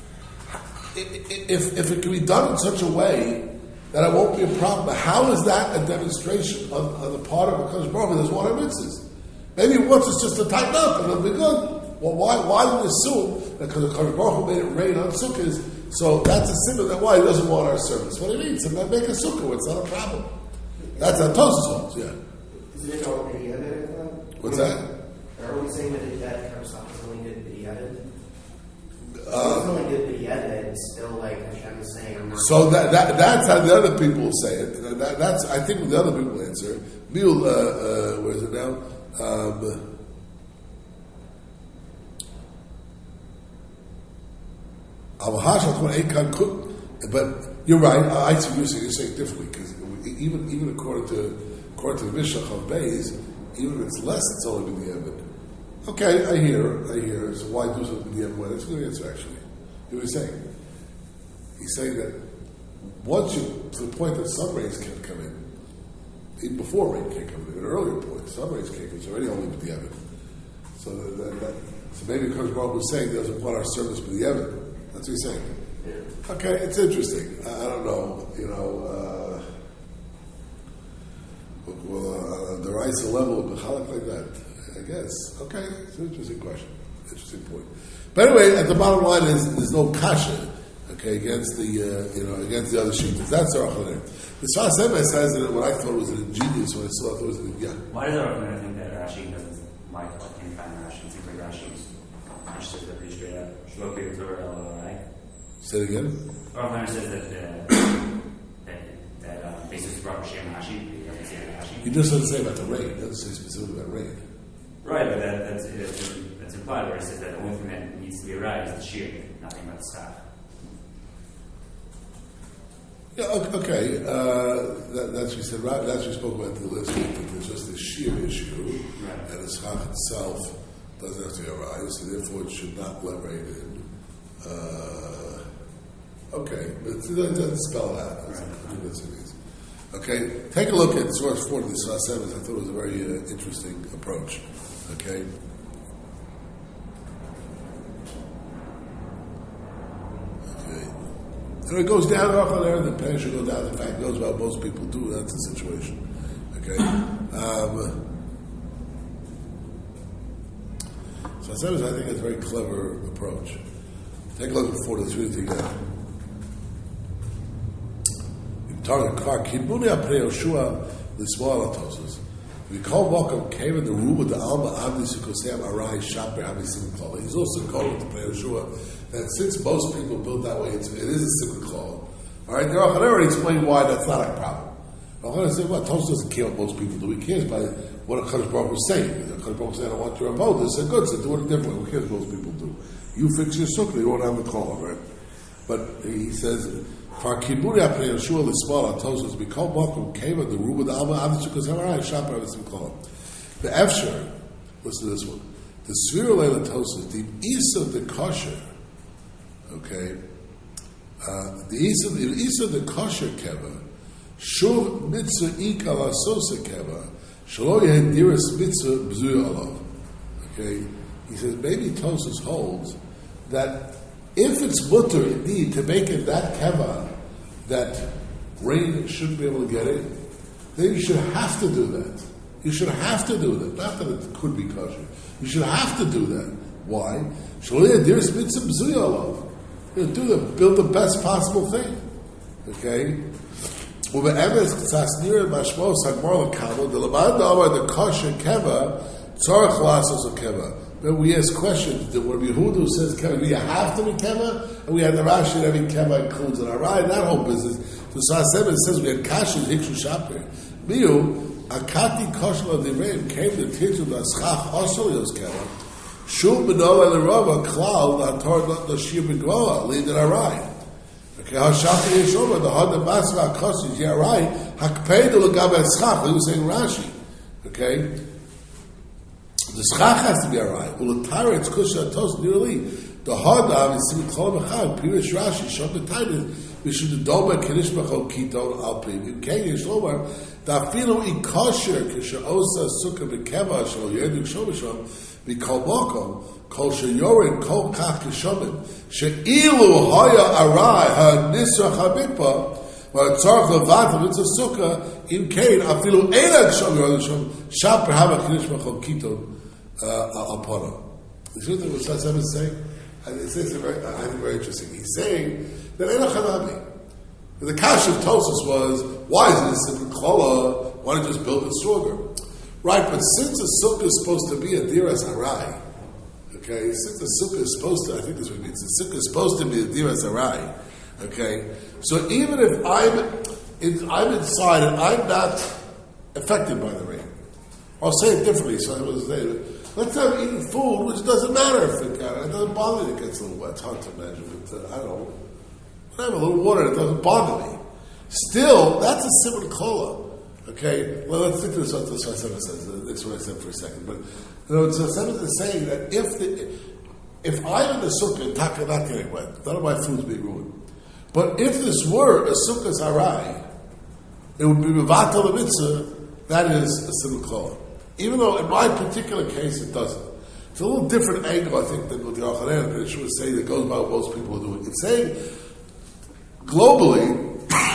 If if it can be done in such a way that it won't be a problem, but how is that a demonstration on, on the part of a Kodesh Baruch Hu that doesn't want our mitzvahs? Maybe he wants us just to tighten up and it'll be good. Well, why why do we assume that because the Kodesh Baruch Hu made it rain on sukkahs, so that's a symbol that why he doesn't want our service? What do you mean? So make a sukkah, it's not a problem. That's how Tosas holds, yeah. Is it all b'diavad? What's that? Are we saying that that comes off as only good b'diavad? Uh, it's only good b'diavad, it's still like Hashem is saying, I'm not. So that, that that's how the other people will say it. That, that's I think what the other people answer. Mil, uh, uh, where is it now? Um, but you're right. I see you're saying, you're saying differently because even even according to according to the Mishnah of Beis, even if it's less, it's only been the Evid. Okay, I hear, I hear. So why do something with the Evid? That's a good answer, actually. You know what he's saying? He's saying that once you to the point that sun rays can't come in, even before rain can't come in, at an earlier point, sun rays can't come in. It's already only with the Evid. So that, that, that, so maybe because Baruch was saying he doesn't want our service with the Evid. That's what he's saying. Yeah. Okay, it's interesting. I, I don't know. You know, uh, well, uh, the rights level of Bechalak like that. I guess. Okay, it's an interesting question. Interesting point. But anyway, at the bottom line is there's no kasha, okay, against the uh, you know against the other sheets. That's our Achaner. The Sfas Emes has it. What I thought was an ingenious. When I saw it, it was an yeah. Why does our Achaner think that Rashi doesn't like any kind of Rashi? It seems like Rashi's Rashi says that pretty straight up. Shloki Torah, right? Say it again. Our Achaner says that uh, that that um, basically brought Hashem Rashi. He doesn't say Rashi. He just doesn't say about the rain. He doesn't say specifically about rain. Right, but that, that's, that's, that's implied where it says that the only thing that needs to be right is the shear, nothing about the staff. Yeah, o- okay. Uh, that, that's what we said. Right, that's what we spoke about the last week. That there's just a sheer issue, Right. and the schach itself doesn't have to be arise, so therefore it should not leverage in. Uh, okay, but it doesn't spell it out. That's, Right. that's what it means. Okay, take a look at source four of the Sfas Emes. I thought it was a very uh, interesting approach. Okay. Okay. And it goes down off on there, and the pen should go down. In fact, it goes about most people do. That's the situation. Okay. Um, so I said, I think it's a very clever approach. Take a look at four. Let's read it together. Target car. Kibuni apnei Yoshua l'smoal atosos. We call Malcolm came in the room with the Alma Abdi Sukosem Arai Shaper Hamisim Klal. He's also called to Pnei Yoshua that since most people build that way, it's, it is a simple call. All right, now I already explained why that's not a problem. I'm going to say, well, Tosh doesn't care what most people do. He cares by what a Kadosh Baruch was saying. The Kadosh Baruch said, I want to uphold this. Said, good, so do it differently. Who cares what most people do? You fix your sukkah, you won't have a call, right? But he says, for Kiburi Apnei Yoshua l'smal atosos, we call Malcolm came in the room with the Alma Abdi Sukosem Arai Shaper Hamisim Klal. The Efsher, listen to this one. The Svira Leila Tosos, the Isa the Kosher, okay, uh, the Isa the Isa the Kosher Keva, Shuv Mitzvah Ikal Asosa Keva, Shalo Yehdiris Mitzvah B'zuy Olav. Okay, he says maybe Tosos holds that if it's mutter indeed to make it that Keva that rain shouldn't be able to get in, then you should have to do that. You should have to do that. Not that it could be kosher. You should have to do that. Why? Shaliyah dearest mitzvah b'zuy olav. You do the build the best possible thing. Okay? Ube'emes k'tzas nira mashmos hagmar l'kamo the l'man da'amar the kosher keva tzarech lasos keva. But we ask questions. The Rabbi Yehuda says keva, do you have to be keva? And we had the Rashi that every keva includes an arai. That whole business. So Sfas Emes says we had kashas hikshu shaper. Miu akati kosher of the reim came to teach the schach osol yos keva. Shum b'nola l'rova klal l'hator l'shir b'gvoa lead an arai. Okay, hashati yeshova the had the basra kosis yarai hakpeidu l'gabe schach. He was saying Rashi. Okay. The schach has to be alright. Ulatara it's kusha tos nearly the hard obviously kol b'chag pirish Rashi shot the title we should doma kedish b'chol kiton al pim in kegish lomar dafilu ikosher kisha osa sukkah b'keva shal yedik shomisham b'kol mokom kol sheyorin kol kach kishomim she'ilu haya arai ha nisra chabikpa v'atzarch levat v'itz a sukkah in kein afilu enak shom yodim sham shaper hava kedish b'chol kiton Uh, upon him. The truth of what Sfas Emes is saying, and it says it very, I think very interesting. He's saying that Eino Chanabi. The kash of Tosos was, why is it a simple kola? Why don't you just build it stronger? Right, but since a sukkah is supposed to be a diras harai, okay, since the sukkah is supposed to, I think this is what it means, the sukkah is supposed to be a diras harai, okay, so even if I'm, in, I'm inside and I'm not affected by the rain, I'll say it differently, so I was saying, let's say I'm eating food, which doesn't matter if it, uh, it doesn't bother me. It gets a little wet. It's hard to imagine. But, uh, I don't know. When I have a little water, it doesn't bother me. Still, that's a similar kola. Okay? Well, let's think of this what the Sfas Emes says. That's what I said for a second. But, you know, Sfas Emes is saying that if the, if I'm in the sukkah and taka not getting wet, none of my food's being ruined. But if this were a sukkah's harai, it would be mevatel the mitzvah, that is a similar kola. Even though in my particular case it doesn't. It's a little different angle, I think, than what the Yochanan Peninsula was saying that goes by what most people are doing. It's saying globally,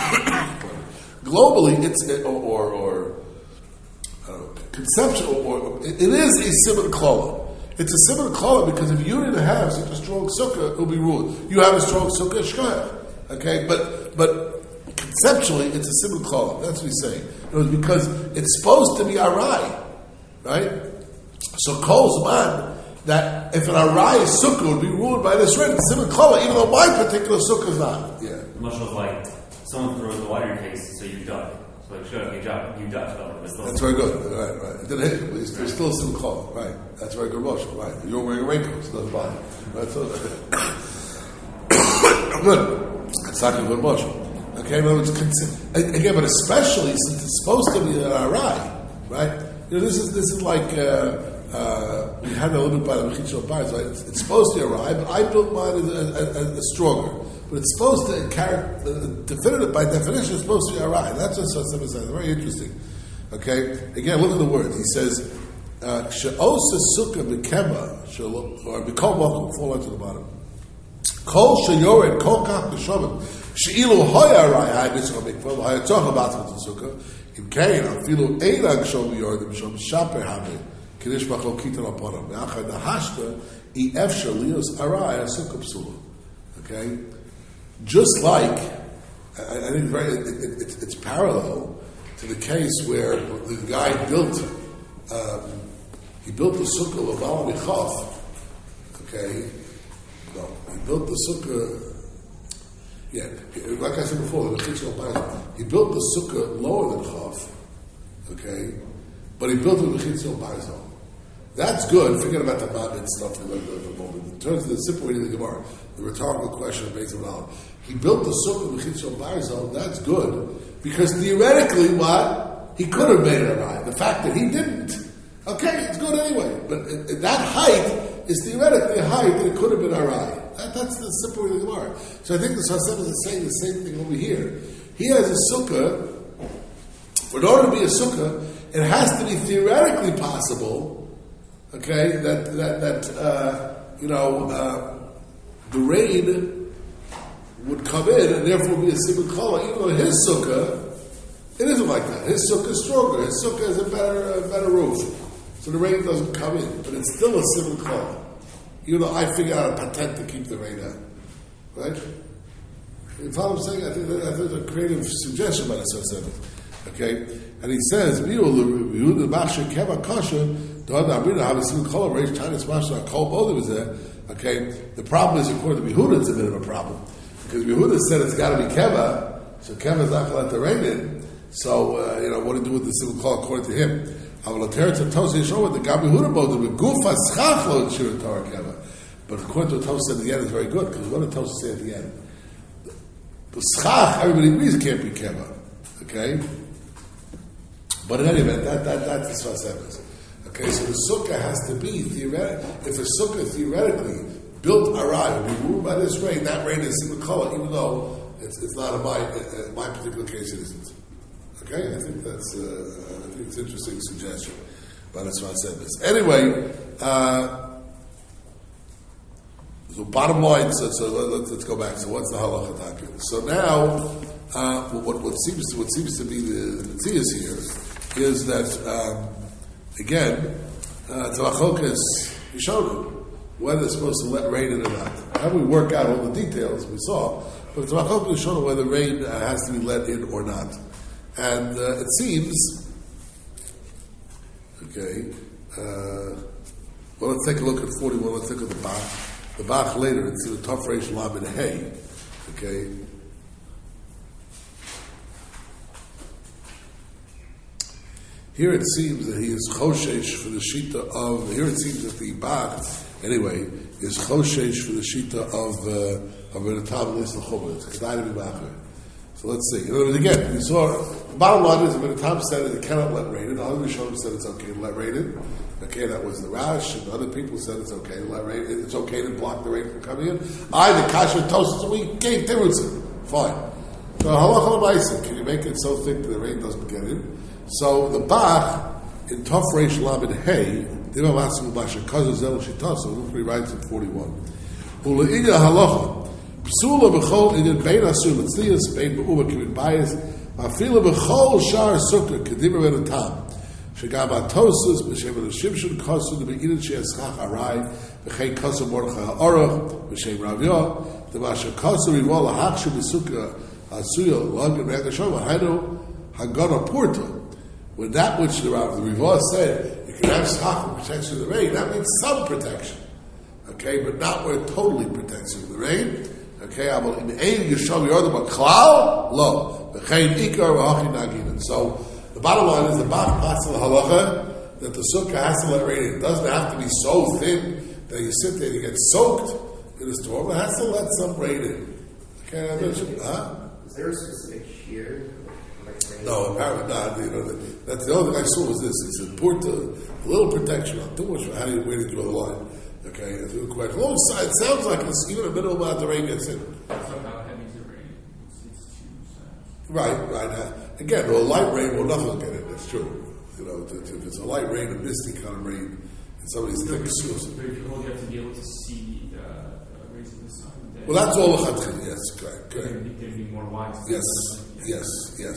globally, it's or or, or I don't know, conceptual, or it, it is a similar kola. It's a similar kola because if you didn't have such a strong sukkah, it will be ruined. You have a strong sukkah, shkoyach. Okay, but but conceptually, it's a similar kola. That's what he's saying. It was because it's supposed to be arai. Right? So Kol Zman, that if an Arai sukkah would be ruined by this rain, it's similar kola, even though my particular sukkah is not. Yeah. Much like someone throws the water in your face, so you duck. So like, sure, you duck, you duck. So that's very good. Right, right. It didn't hit you, but it's, there's still some kola. Right. That's very good motion. Right. You're wearing a raincoat, so it doesn't bother you. Right. So, good. That's not a good motion. Okay, in other words, again, but especially since it's supposed to be an arai, right? You know, this is this is like uh, uh, we had a little bit by the Mechitz Bayis, right? It's, it's supposed to be arai, but I built mine as, as, as, as stronger. But it's supposed to carry uh, definitive by definition. It's supposed to be arai. That's what Sassim says. Very interesting. Okay, again, look at the words. He says, "She'osa sukkah b'kema or b'kol makom." Fall onto the bottom. Kol sheyored kol kach b'shomen she'ilu hoya arai hay mitzvah mikvah hay tzach abatzvah sukkah in kain afilu eina gshom yordim shom shaper hameh kedish b'chol kitan aponam me'achad nahashta I efshar lios arai sukkah psula. Okay, just like I, I think very it, it, it, it's parallel to the case where the guy built um, he built the sukkah of Al Michaf. Okay, no, he built the sukkah. Yeah, like I said before, the he built the sukkah lower than Chaf. Okay, but he built it with Chitzil Barzal. That's good. Forget about the Mabit stuff for the moment. In terms of the simple reading of the Gemara, the rhetorical question of Beis Hamikdash, he built the sukkah with Chitzil Barzal. That's good because theoretically, what he could have made it right. The fact that he didn't, okay, it's good anyway. But it, it, that height is theoretically a height that it could have been alright. That, that's the simple reading of the Gemara. So I think the Sasem is saying the same thing over here. He has a sukkah. In order to be a sukkah, it has to be theoretically possible. Okay, that that that uh, you know uh, the rain would come in and therefore be a simon kala. Even though his sukkah, it isn't like that. His sukkah is stronger. His sukkah has a better a better roof, so the rain doesn't come in. But it's still a simon kala. Even though I figured out a patent to keep the rain out, right? You follow what I'm saying? I think that, I think that's a creative suggestion by the Sasem. Okay, and he says, okay, the problem is, according to Yehuda, it's a bit of a problem. Because Yehuda said it's got to be Keva, so Keva is not going to let the rain in. So, uh, you know, what do you do with the civil call according to him? But according to what Tosh said at the end is very good, because what did Tosh say at the end? The schach, everybody agrees it can't be Keva. Okay? But in any event, that, that, that's the Svasemis. Okay, so the sukkah has to be theoretically, if a sukkah theoretically built arai, we ruled by this rain, that rain is in the color, even though it's, it's not in my, in my particular case it isn't. Okay, I think that's, uh, I think it's an interesting suggestion by the Svasemis. Anyway, uh, so bottom line, so, so let's, let's go back. So what's the halacha talking? So now, uh, what, what seems to, what seems to be the, the thesis here is that, um, again, Tavachokas Yishonu, whether it's supposed to let rain in or not. How do we work out all the details we saw? But Tavachokas Yishonu, whether rain uh, has to be let in or not. And uh, it seems, okay, uh, well, let's take a look at forty-one, let's look at the Bach. The Bach later, it's in the Tov Reish Lamed Hey, okay. Here it seems that he is choshesh for the shita of. Here it seems that the Bach, anyway, is choshesh for the shita of uh, of Benatam Lis L'Chumah. It's Kedai to be Macher. So let's see. In other words, again, we saw. The bottom line is Benatam said that it cannot let rain in. Other Rishonim said it's okay to let rain in. Okay, that was the Rash, and other people said it's okay to let rain in. It's okay to block the rain from coming in. I, the Kasher Toast, so we gave Tirutzim. Fine. So halacha l'maisa, can you make it so thick that the rain doesn't get in? So the Bach in Tov Reish Lamed Hey, Diva Masim Basha Kazu Zel Shitasu, look what he writes in forty-one. Ule'inya halacha, psula b'chol idin bein asur l'tzlias, bein b'uva kivin bayis, ma'afila b'chol shar sukkah, kediva v'enatam, shegam atosus, b'shem v'shimshon kasu, d'be'idin she'eschach arai, v'chein kasu mordechai ha'orach, b'shem ravyo, d'masha kasu rivol ha'achshu b'sukkah, ha'asuya, l'agim v'egashom, ha'hainu, ha'gana purta. When that which the Rav, the Rivah said, you can have schach for protection of the rain, that means some protection. Okay, but not where it totally protects you from the rain. Okay, so the bottom line is the bottom parts of the halacha that the sukkah has to let rain in. It doesn't have to be so thin that you sit there and you get soaked in the storm. It has to let some rain in. Okay, I mentioned, huh? is there a specific shear? Like rain? No, apparently not. You know, that's the only thing I saw was this. It's important, a little protection, not too much. How do you, where do you draw the line? Okay, that's a good question. Oh, it sounds like it's even a minimal amount of rain gets in. So how heavy is the rain? It's, it's two cents. Right, right. Uh, again, well, light rain, well, nothing will get in. That's true. You know, if if it's a light rain, a misty kind of rain, and somebody's thick shoes. But if you hold, you have to be able to see the uh, rays of the sun. Then Well, that's all the chatchil. Yes, correct. They're correct. going to be more wise. Yes, yes, yes.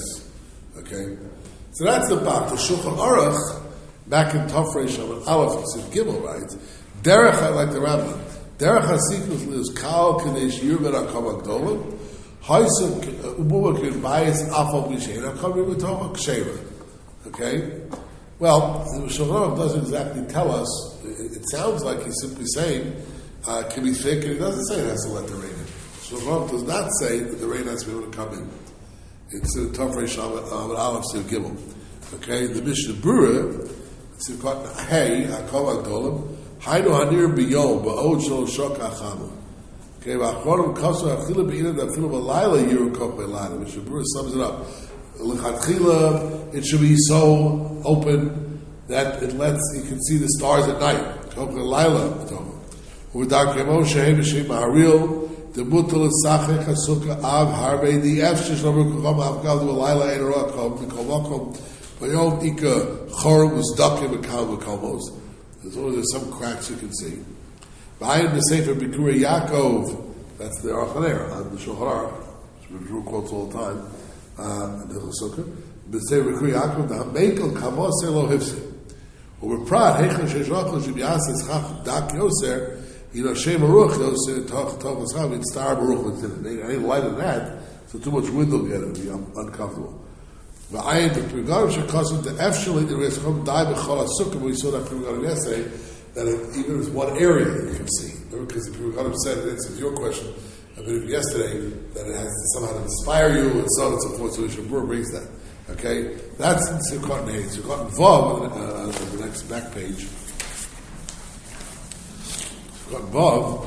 Okay. So that's the back. The Shulchan Aruch, back in Tafrei Shalom Aleph, it's in Gimel, right? Derech, I like the Rambam. Derech HaSikus Liz Kal Kadesh Yirben HaKam HaGdolim Haisuk Ubuva Kin Bayis Afal B'Shein HaKam Yirben HaKam Ksheva. Okay? Well, the Shulchan Aruch doesn't exactly tell us. It, it sounds like he's simply saying uh, can be thick, and he doesn't say it has to let the rain in. Shulchan Aruch does not say that the rain has to be able to come in. It's in Tafrei Shalom Aleph Siv Gimel. Okay? The Mishnah Berurah, it's in Hey HaKam HaGdolim Hainu hanir biyom ba'od shel shok achamu. Okay, v'achronim kasu achila be'inan afilu b'layla yiru kok be'layla. Which the Berurah sums it up. L'chatchila, it should be so open that it lets you can see the stars at night. Kok be'layla. U'v'dar kemo shehem b'shem ma'aril demutal l'sachek hasuka av harbe the efshish lover kucham avgav b'layla ein roa kom b'kol mokom b'yom ika chor uzdakim b'kal b'kalmos. There's always some cracks you can see. Behind the Sefer Bikurei Yaakov, that's the Archaner, on the Shulchan Aruch, which Drew quotes all the time, uh, the Chasukkah. The Sefer Bikurei Yaakov, the Hamekel Kamos Elo Hifsi. Over Prat, Heichel Sheshachel Shibiyas Eschach Dak Yoser, you know, Shem Aruch Yoser, Toch Toch Eschach, it's Star Baruch, any light in that, so too much wind will get it, it'll be un- uncomfortable. The ayin the Pirgarim should cause him to efshali the resachom die b'chol hasukkah. We saw that Pirgarim yesterday that it, even if it's one area you can see, because the Pirgarim said it answers your question. I believe yesterday that it has to somehow inspire you and so on and so forth. So Shabur brings that. Okay, that's in Sukkot Nei. Sukkot Vav on uh, the next back page. Sukkot Vav.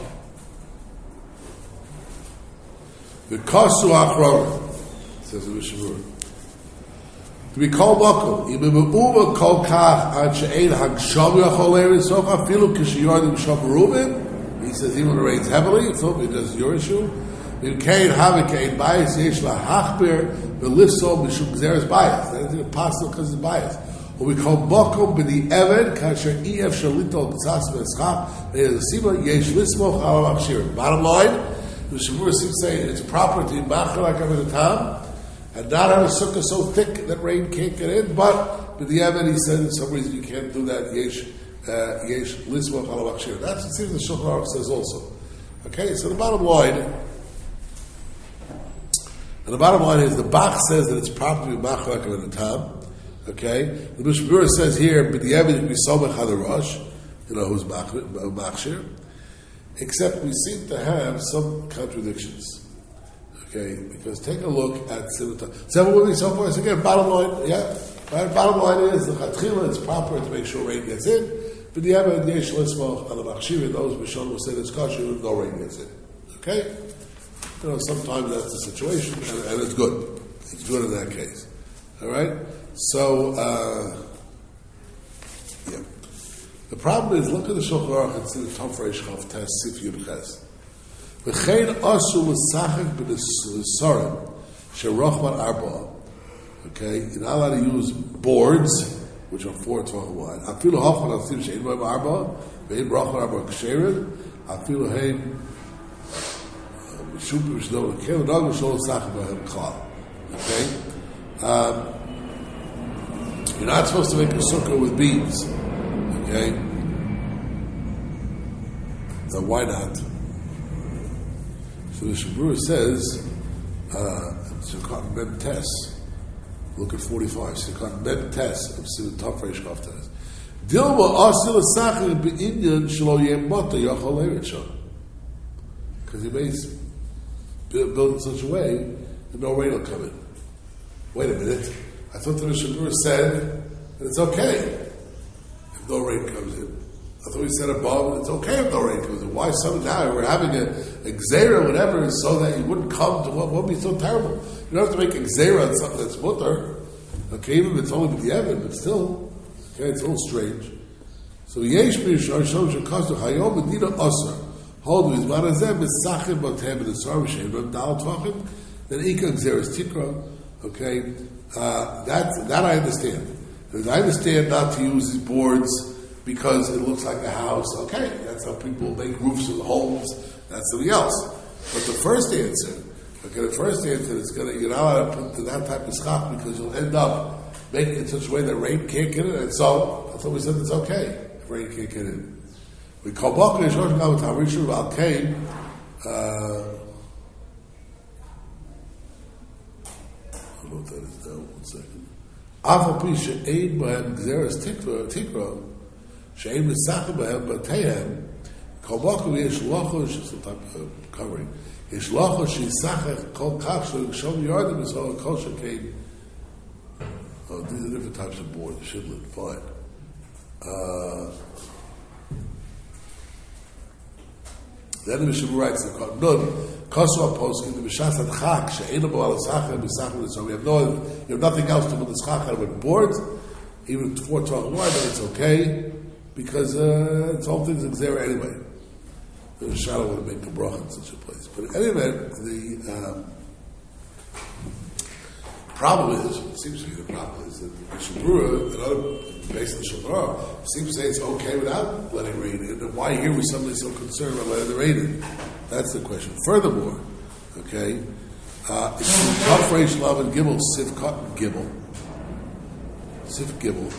The Kasu Achronim says the Mishabur. To be called makom, even b'uva kol kach ad she'ein hagsham yachol eretz soch afilu k'sheyardim sham Reuben. He says even when it rains heavily, so because your issue. In kain havik kain bias yesh lahachber v'lifso b'shum gzeres bias. That is impossible because it's bias. Or we call makom b'di eved kasher ef shalito b'tzas v'eschach ve'ezasiba yesh lismoch al machshir. Bottom line, the Shavur seems saying it's proper to be machar like I'm in the town. And not have a sukkah so thick that rain can't get in, but with the Yemen, he said, for some reason you can't do that. Yesh, uh, yesh, lismach ala machshir. That's what seems the Shulchan Aruch says also. Okay, so the bottom line, and the bottom line is the Bach says that it's proper to be machar in the tam. Okay, the Mishnah Berurah says here, but the Yemen you can be somech hadarosh, you know who's machshir. Except we seem to have some contradictions. Okay, because take a look at Simcha. Seven would be so far. So again, bottom line, yeah, right. Bottom line is the Chatchila. It's proper to make sure rain gets in, but the Yemen Yesh Lismoch on the Machshir, those Mishon will say it's kosher, no rain gets in. Okay, you know sometimes that's the situation, and, and it's good. It's good in that case. All right. So uh, yeah, the problem is look at the Shulchan Aruch and see the Tafrei Shalom Tes Sif Yud Ches. V'chein asu l'sachek b'nesarim sherochman arba. Okay, you're not allowed to use boards, which are four tefachim wide. Afilu hachman asim she'ein b'hem arba, ve'ein rochman arba ksherin. Afilu hein mishum b'shno l'kel v'nog v'shol l'sachek b'hem klal. Okay, um, you're not supposed to make a sukkah with beams. Okay, so why not? So the Shabur says, Sukkot Mem Tes, look at forty-five, Sukkot Mem Tes of Simon Tafrei Shkav Tes. Dilma asil asachim be'inyan shelo yemota yachol eretshon. Because he made built in such a way that no rain will come in. Wait a minute, I thought the Shabur said that it's okay if no rain comes in. I thought we said above, it's okay if no rain comes in. Why suddenly now we're having a a gzeira, whatever, is so that you wouldn't come to what would be so terrible. You don't have to make a gzeira on something that's mutter. Okay, even if it's only with the evidence, but still, okay, it's a little strange. So yesh b'yishar shom shekastu hayom medina osar. Hold with marazem b'sachim b'tem b'nesar b'shem b'dal tvachim. Then ikah gzeres tikra. Okay, uh, that that I understand. Because I understand not to use these boards because it looks like a house. Okay, that's how people make roofs of homes. That's something else. But the first answer, okay, the first answer is going to, you're not allowed to put to that type of schach because you'll end up making it in such a way that rain can't get in. And so, that's what we said, it's okay if rain can't get in. We call Bakr Yishosh now with Harishu Al Kain. I don't know what that is now. One second. Afa Pisha Eid Bahem Gzeres Tikra Tikra She'ein Misachah Bahem Batehem Kol Bakr Yesh Lochosh, some type of covering. Yesh Lochosh Yisachach Kol Kach Shom Yardim Yisrael Kol Shekein. Oh, these are different types of board. The shibboleth, fine. Uh, then the Mishnah writes, "Nun kasua poskin the b'shas adchak she'ena bo al sacher b'sachar." So we have no, you have nothing else to put the sacher with boards. Even four twelve more, then it's okay because uh, it's all things exera anyway. The shadow would make a bracha in such a place. But anyway, the. Um, problem is, it seems to be the problem is that Mishnah Berurah, another based on the Shulchan, seems to say it's okay without letting rain in. And why here we're suddenly so concerned about letting the rain in? That's the question. Furthermore, okay, uh, it's Tov Reish Lav and Gimel, Sif Cotton Gimel, Sif Gimel,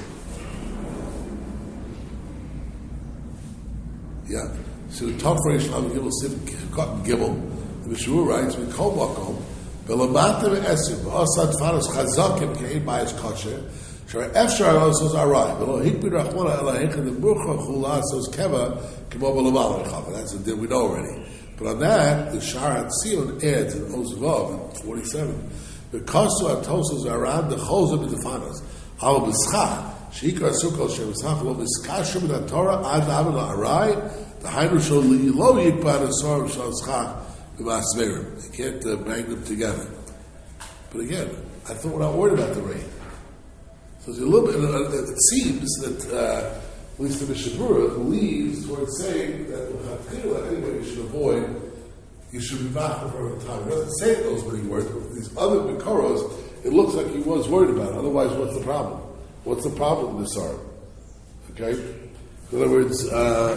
yeah. So Tov Reish Lav and Gimel, Sif Cotton Gimel. The Mishnah Berurah writes, "We call Makom." Velamatem esim asad faras chazakim kein bayis kosher. Shar efshar asos arai. Velo hikbid rachmona elahechem the burcha chula asos keva kimo v'lamala rechava. That's a deal we know already. But on that, the Shar HaTzion adds in Ozvav in forty-seven. The kasu atosos aran the chozim in the fanas. Al b'schach sheikar sukol shevischach lo b'skashim in the Torah ad avin la'arai. The hainu shol lo yikbad asor shal schach. They can't uh, bang them together. But again, I thought we're not worried about the rain. So it's a little bit, uh, it seems that uh, at least the Mishnah Berurah believes towards saying that anyway you should avoid, you should be back for a time. He doesn't say those many words, but these other Bikoros, it looks like he was worried about it. Otherwise, what's the problem? What's the problem with this art? Okay? In other words, uh,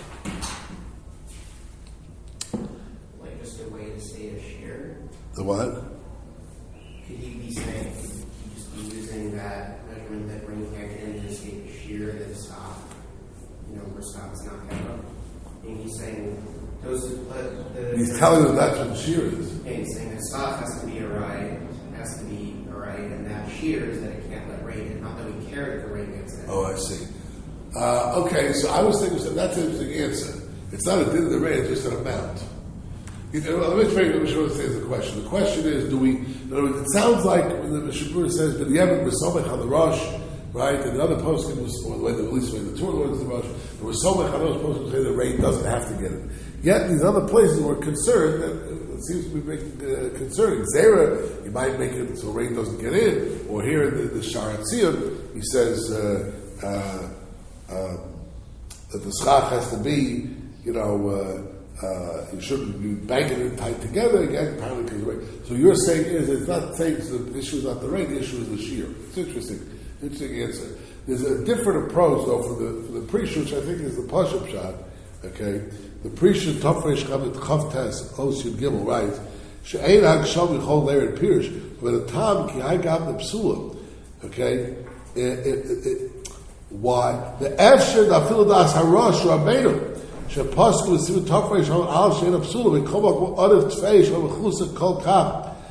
the what? Could he be saying, could he just be using that measurement that rain can't get in to escape the shear that stop, you know, where stop is not kept up? And he's saying, those the, the he's telling them that's what the shear is. And he's saying that stop has to be a right, has to be a right, and that shear is that it can't let rain in, not that we care if the rain gets in. Oh, I see. Uh, okay, so I was thinking so that's an interesting answer. It's not a din of the rain, it's just an amount. You know, let me explain what Mishnah Berurah says the question. The question is, do we, in other words, it sounds like when the Mishnah Berurah says, but the Yemen was so much on the Rosh, right, and the other posting was, or the way the, at least the way the Torah Lord is the Rosh, there was so much on those posting say the rain doesn't have to get it. Yet these other places were concerned, that it seems to be making, uh, concerning. Zera, you might make it so rain doesn't get in, or here in the, the Shar HaTzion, he says, uh, uh, uh, that the schach has to be, you know, uh, Uh, you shouldn't be banging it tight together again, apparently because of the rain. So you're saying is it's not saying so the issue is not the rain, the issue is the shear. It's interesting, interesting answer. There's a different approach though for the for the Prisha, which I think is the Pashup shot. Okay, the Prisha Tafresh Chavet Chavtes Osyud Gimel writes She'ein Hagsham Yichol Leir Pirish, but a tam ki I got the psula. Okay, it, it, it, why the Efsher Dafil Das Harash Rabbeinu. שפוסקו לסיבו תופרי שם על שאין הפסולו וקומק עודף תפאי שם מחוסה כל כך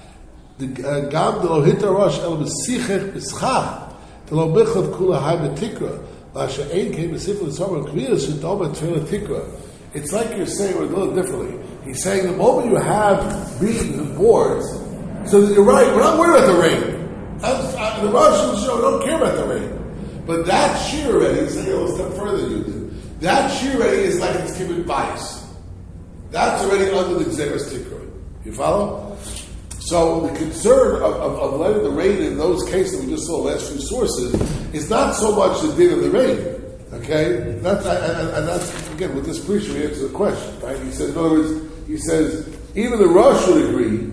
גם דלו היטה ראש אלא מסיכך בשכח דלו מיכות כולה היי בתקרה מה שאין כאין מסיפו לסומר כבירה שדומה תפילה תקרה. It's like you're saying it a little differently. He's saying the moment you have beams and boards, so that you're right, we're not worried about the rain. I'm, I, the Russians show don't care about the rain. But that shear already, he's saying a little step further than you do. That shear already is like it's given bias. That's already under the Gzeres Tikra. You follow? So the concern of, of, of letting the rain in those cases we just saw the last few sources is not so much the din of the rain. Okay? That's, and, and that's, again, with this preacher, he answers the question, right? He says, in other words, he says, even the Rosh would agree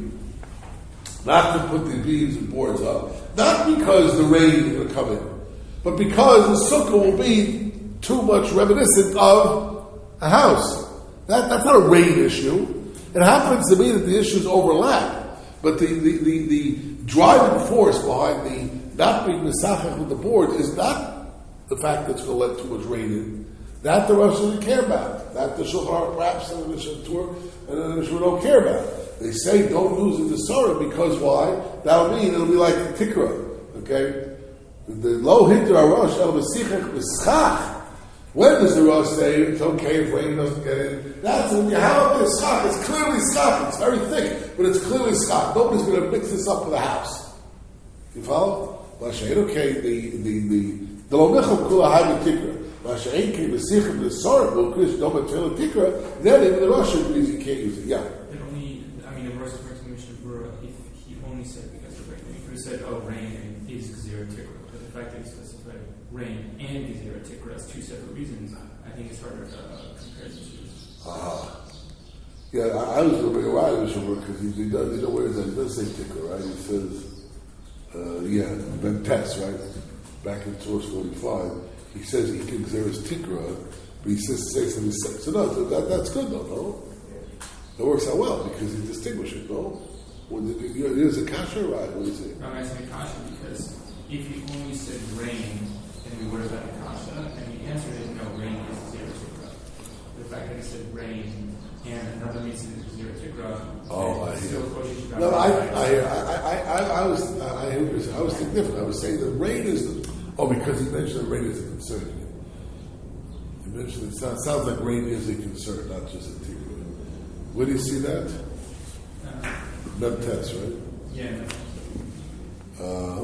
not to put the beams and boards up, not because the rain is going to come in, but because the sukkah will be too much reminiscent of a house. That, that's not a rain issue. It happens to be that the issues overlap. But the, the, the, the driving force behind the not being misachach with the board is not the fact that it's going to let too much rain in. That the Rosh doesn't care about. That the Shulchan Aruch perhaps and the Mishnah Torah and the Mishnah don't care about. They say don't lose the Sorah because why? That'll mean it'll be like the Tikra. Okay? The low hitter Rosh el mesichach mischach. When does the Rosh say it's okay if rain doesn't get in? That's when you have a schach. It's clearly schach. It's very thick, but it's clearly schach. Nobody's going to mix this up with a house. You follow? Okay, the the the the lomicham kula high tikra. Mashain came the sichim the sorrow will Chris don't tell tikra. Then even the Rosh agrees you can't use it. Yeah. It only, I mean, the Rosh refers to Mishnah Berurah if he only said because of rain. If he said, oh, rain is gzera tikra, but the fact that he specified rain and gzera tikra as two separate reasons, I think it's harder to uh, compare the two. Ah. Yeah, I, I was going to bring a lot of Mishnah because he, he does, you know, where is that? He does say tikra, right? He says, uh, yeah, Ben Tess, right? Back in source forty-five, he says he thinks there is tikra, but he says say something. So no, that, that's good though, no? That works out well because he distinguishes, no? There's a kasha, right? What do you say? I'm asking kasha because if he only said rain, then we would have had a kasha, and the answer is no, rain is zero tikra. The fact that he said rain and another means it is zero tikra. Oh, I hear. Still No, I, I, I, I, I was, I, I was, I was thinking different. I was saying that rain is the, oh, because he mentioned that rain is a concern. He mentioned it sounds, sounds like rain is a concern, not just a tikra. Where do you see that? Uh, Mem test, right? yeah. Uh,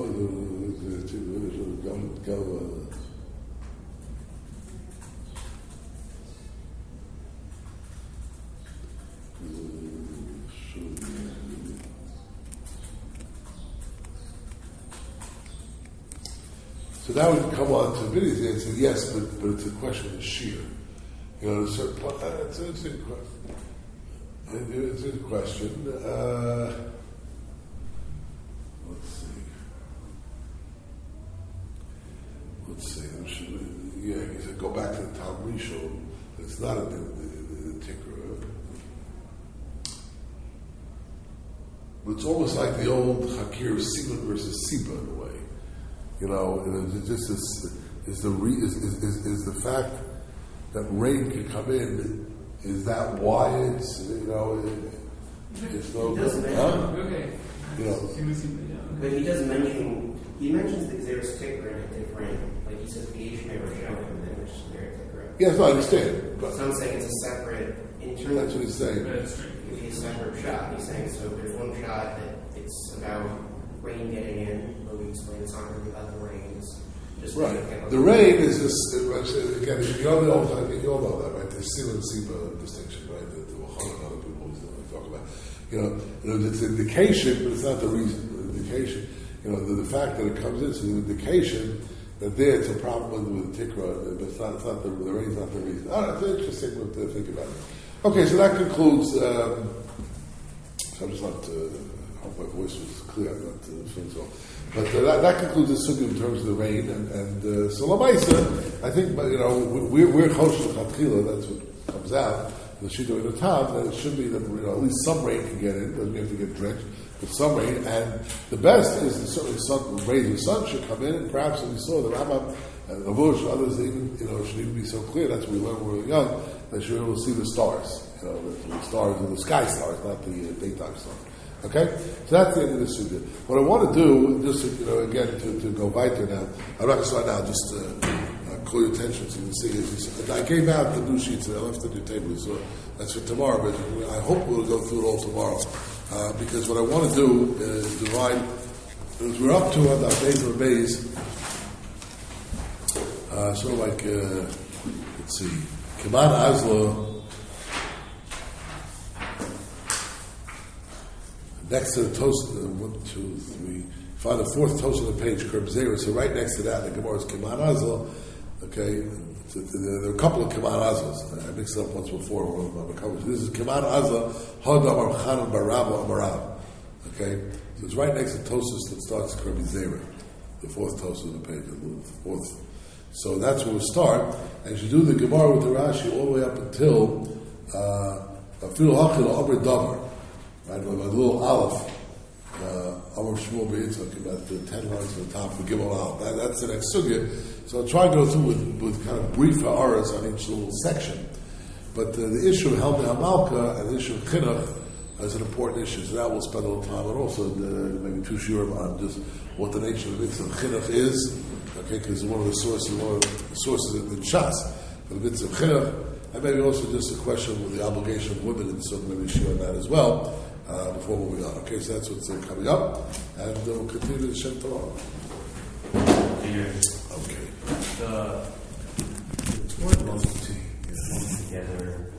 go, go, uh, So now we can come on to Vinny's answer. Yes, but, but it's a question of shear. You know, at a certain point, uh, it's an interesting question. It, it's a good question. Uh, let's see. Let's see. I'm sure, yeah, he said go back to the Tal Rishon. It's not a the, the, the Tikra. But it's almost like the old Hakir of Siman versus Siba in a way. You know, and it's just is, is the re, is, is, is the fact that rain can come in. Is that why it's you know it, it's no good? Huh? Okay. You know, But he does mention, he mentions the Xeris Tikra in a different, like he says, Geish Meir Shem, and then which is very Tikra. yes, I understand. But So I'm saying it's a separate, in terms that's what he's saying. If he's a separate shot, he's saying, so there's one shot that it's about rain getting in, but we explain it's not really about the rain. It's just Right. like, The rain is just, again, you all know, you all know that, right? The Sil and Siba distinction, right? The, the Wachon and other people always talk about. You know, you know, it's an indication, but it's not the reason. The indication, you know, the, the fact that it comes in is an indication that there it's a problem with the Tikra, but it's not, it's not the, the rain's not the reason. All right, it's interesting to think about it. Okay, so that concludes, um, so I'm just not, uh, I hope my voice was clear, I'm not uh, feeling so. But uh, that, that concludes the sugi in terms of the rain. And, and uh, so Lamaisa, I think, you know, we're, we're Chosh L'Chatchila, that's what comes out, the Shito in the town, that it should be that, you know, at least some rain can get in, doesn't mean have to get drenched, but some rain. And the best is that certainly sun, the rays of the sun should come in, and perhaps as we saw, the Rambam and Avush, others, even, you know, it shouldn't even be so clear, that's what we learned when we were young, that you're able to see the stars, you know, the, the stars are the sky stars, not the uh, daytime stars. Okay? So that's the end of the sugya. What I want to do, just, you know, again, to, to go weiter now, I'm not going to start now, just uh, uh, call your attention so you can see it. I gave out the new sheets and I left it at your table, so that's for tomorrow, but I hope we'll go through it all tomorrow. Uh, because what I want to do is divide, as we're up to on our days of base, uh, sort of like, uh, let's see, Kiman Azla, next to the toast, uh, one, two, three, find the fourth toast on the page, Kerb Zera. So right next to that, the Gemara is Kiman Azal. Okay, there are a couple of Kiman Azals. I mixed it up once before. This is Kiman Azal, Hod Amar Chanan Barab Amarav. Okay, so it's right next to Tosus that starts Kerb Zera, the fourth toast on the page, the fourth. So that's where we start. And you do the Gemara with the Rashi all the way up until Afilu Hachil Amr Davar, right? With a little Aleph. Amr Shmuel B'Yitzchak, about the ten lines at the top for Gimel Aleph. That, that's the next sugya. So I'll try to go through with, with kind of brief ha'aras on each little section. But uh, the issue of Helmi HaMalka and the issue of Chinuch is an important issue. So that we'll spend a little time, and also uh, maybe two shurim on just what the nature of the mitzvah of Chinuch is. Okay, because one of the sources, one of the sources in the Shas for the mitzvah of Chinuch, and maybe also just a question with the obligation of women, and so maybe share on that as well. Uh, before moving on. Okay, so that's what's uh, coming up, and uh, we'll continue the Shem tomorrow. Okay. Okay. The, the Torah mostly is lumped together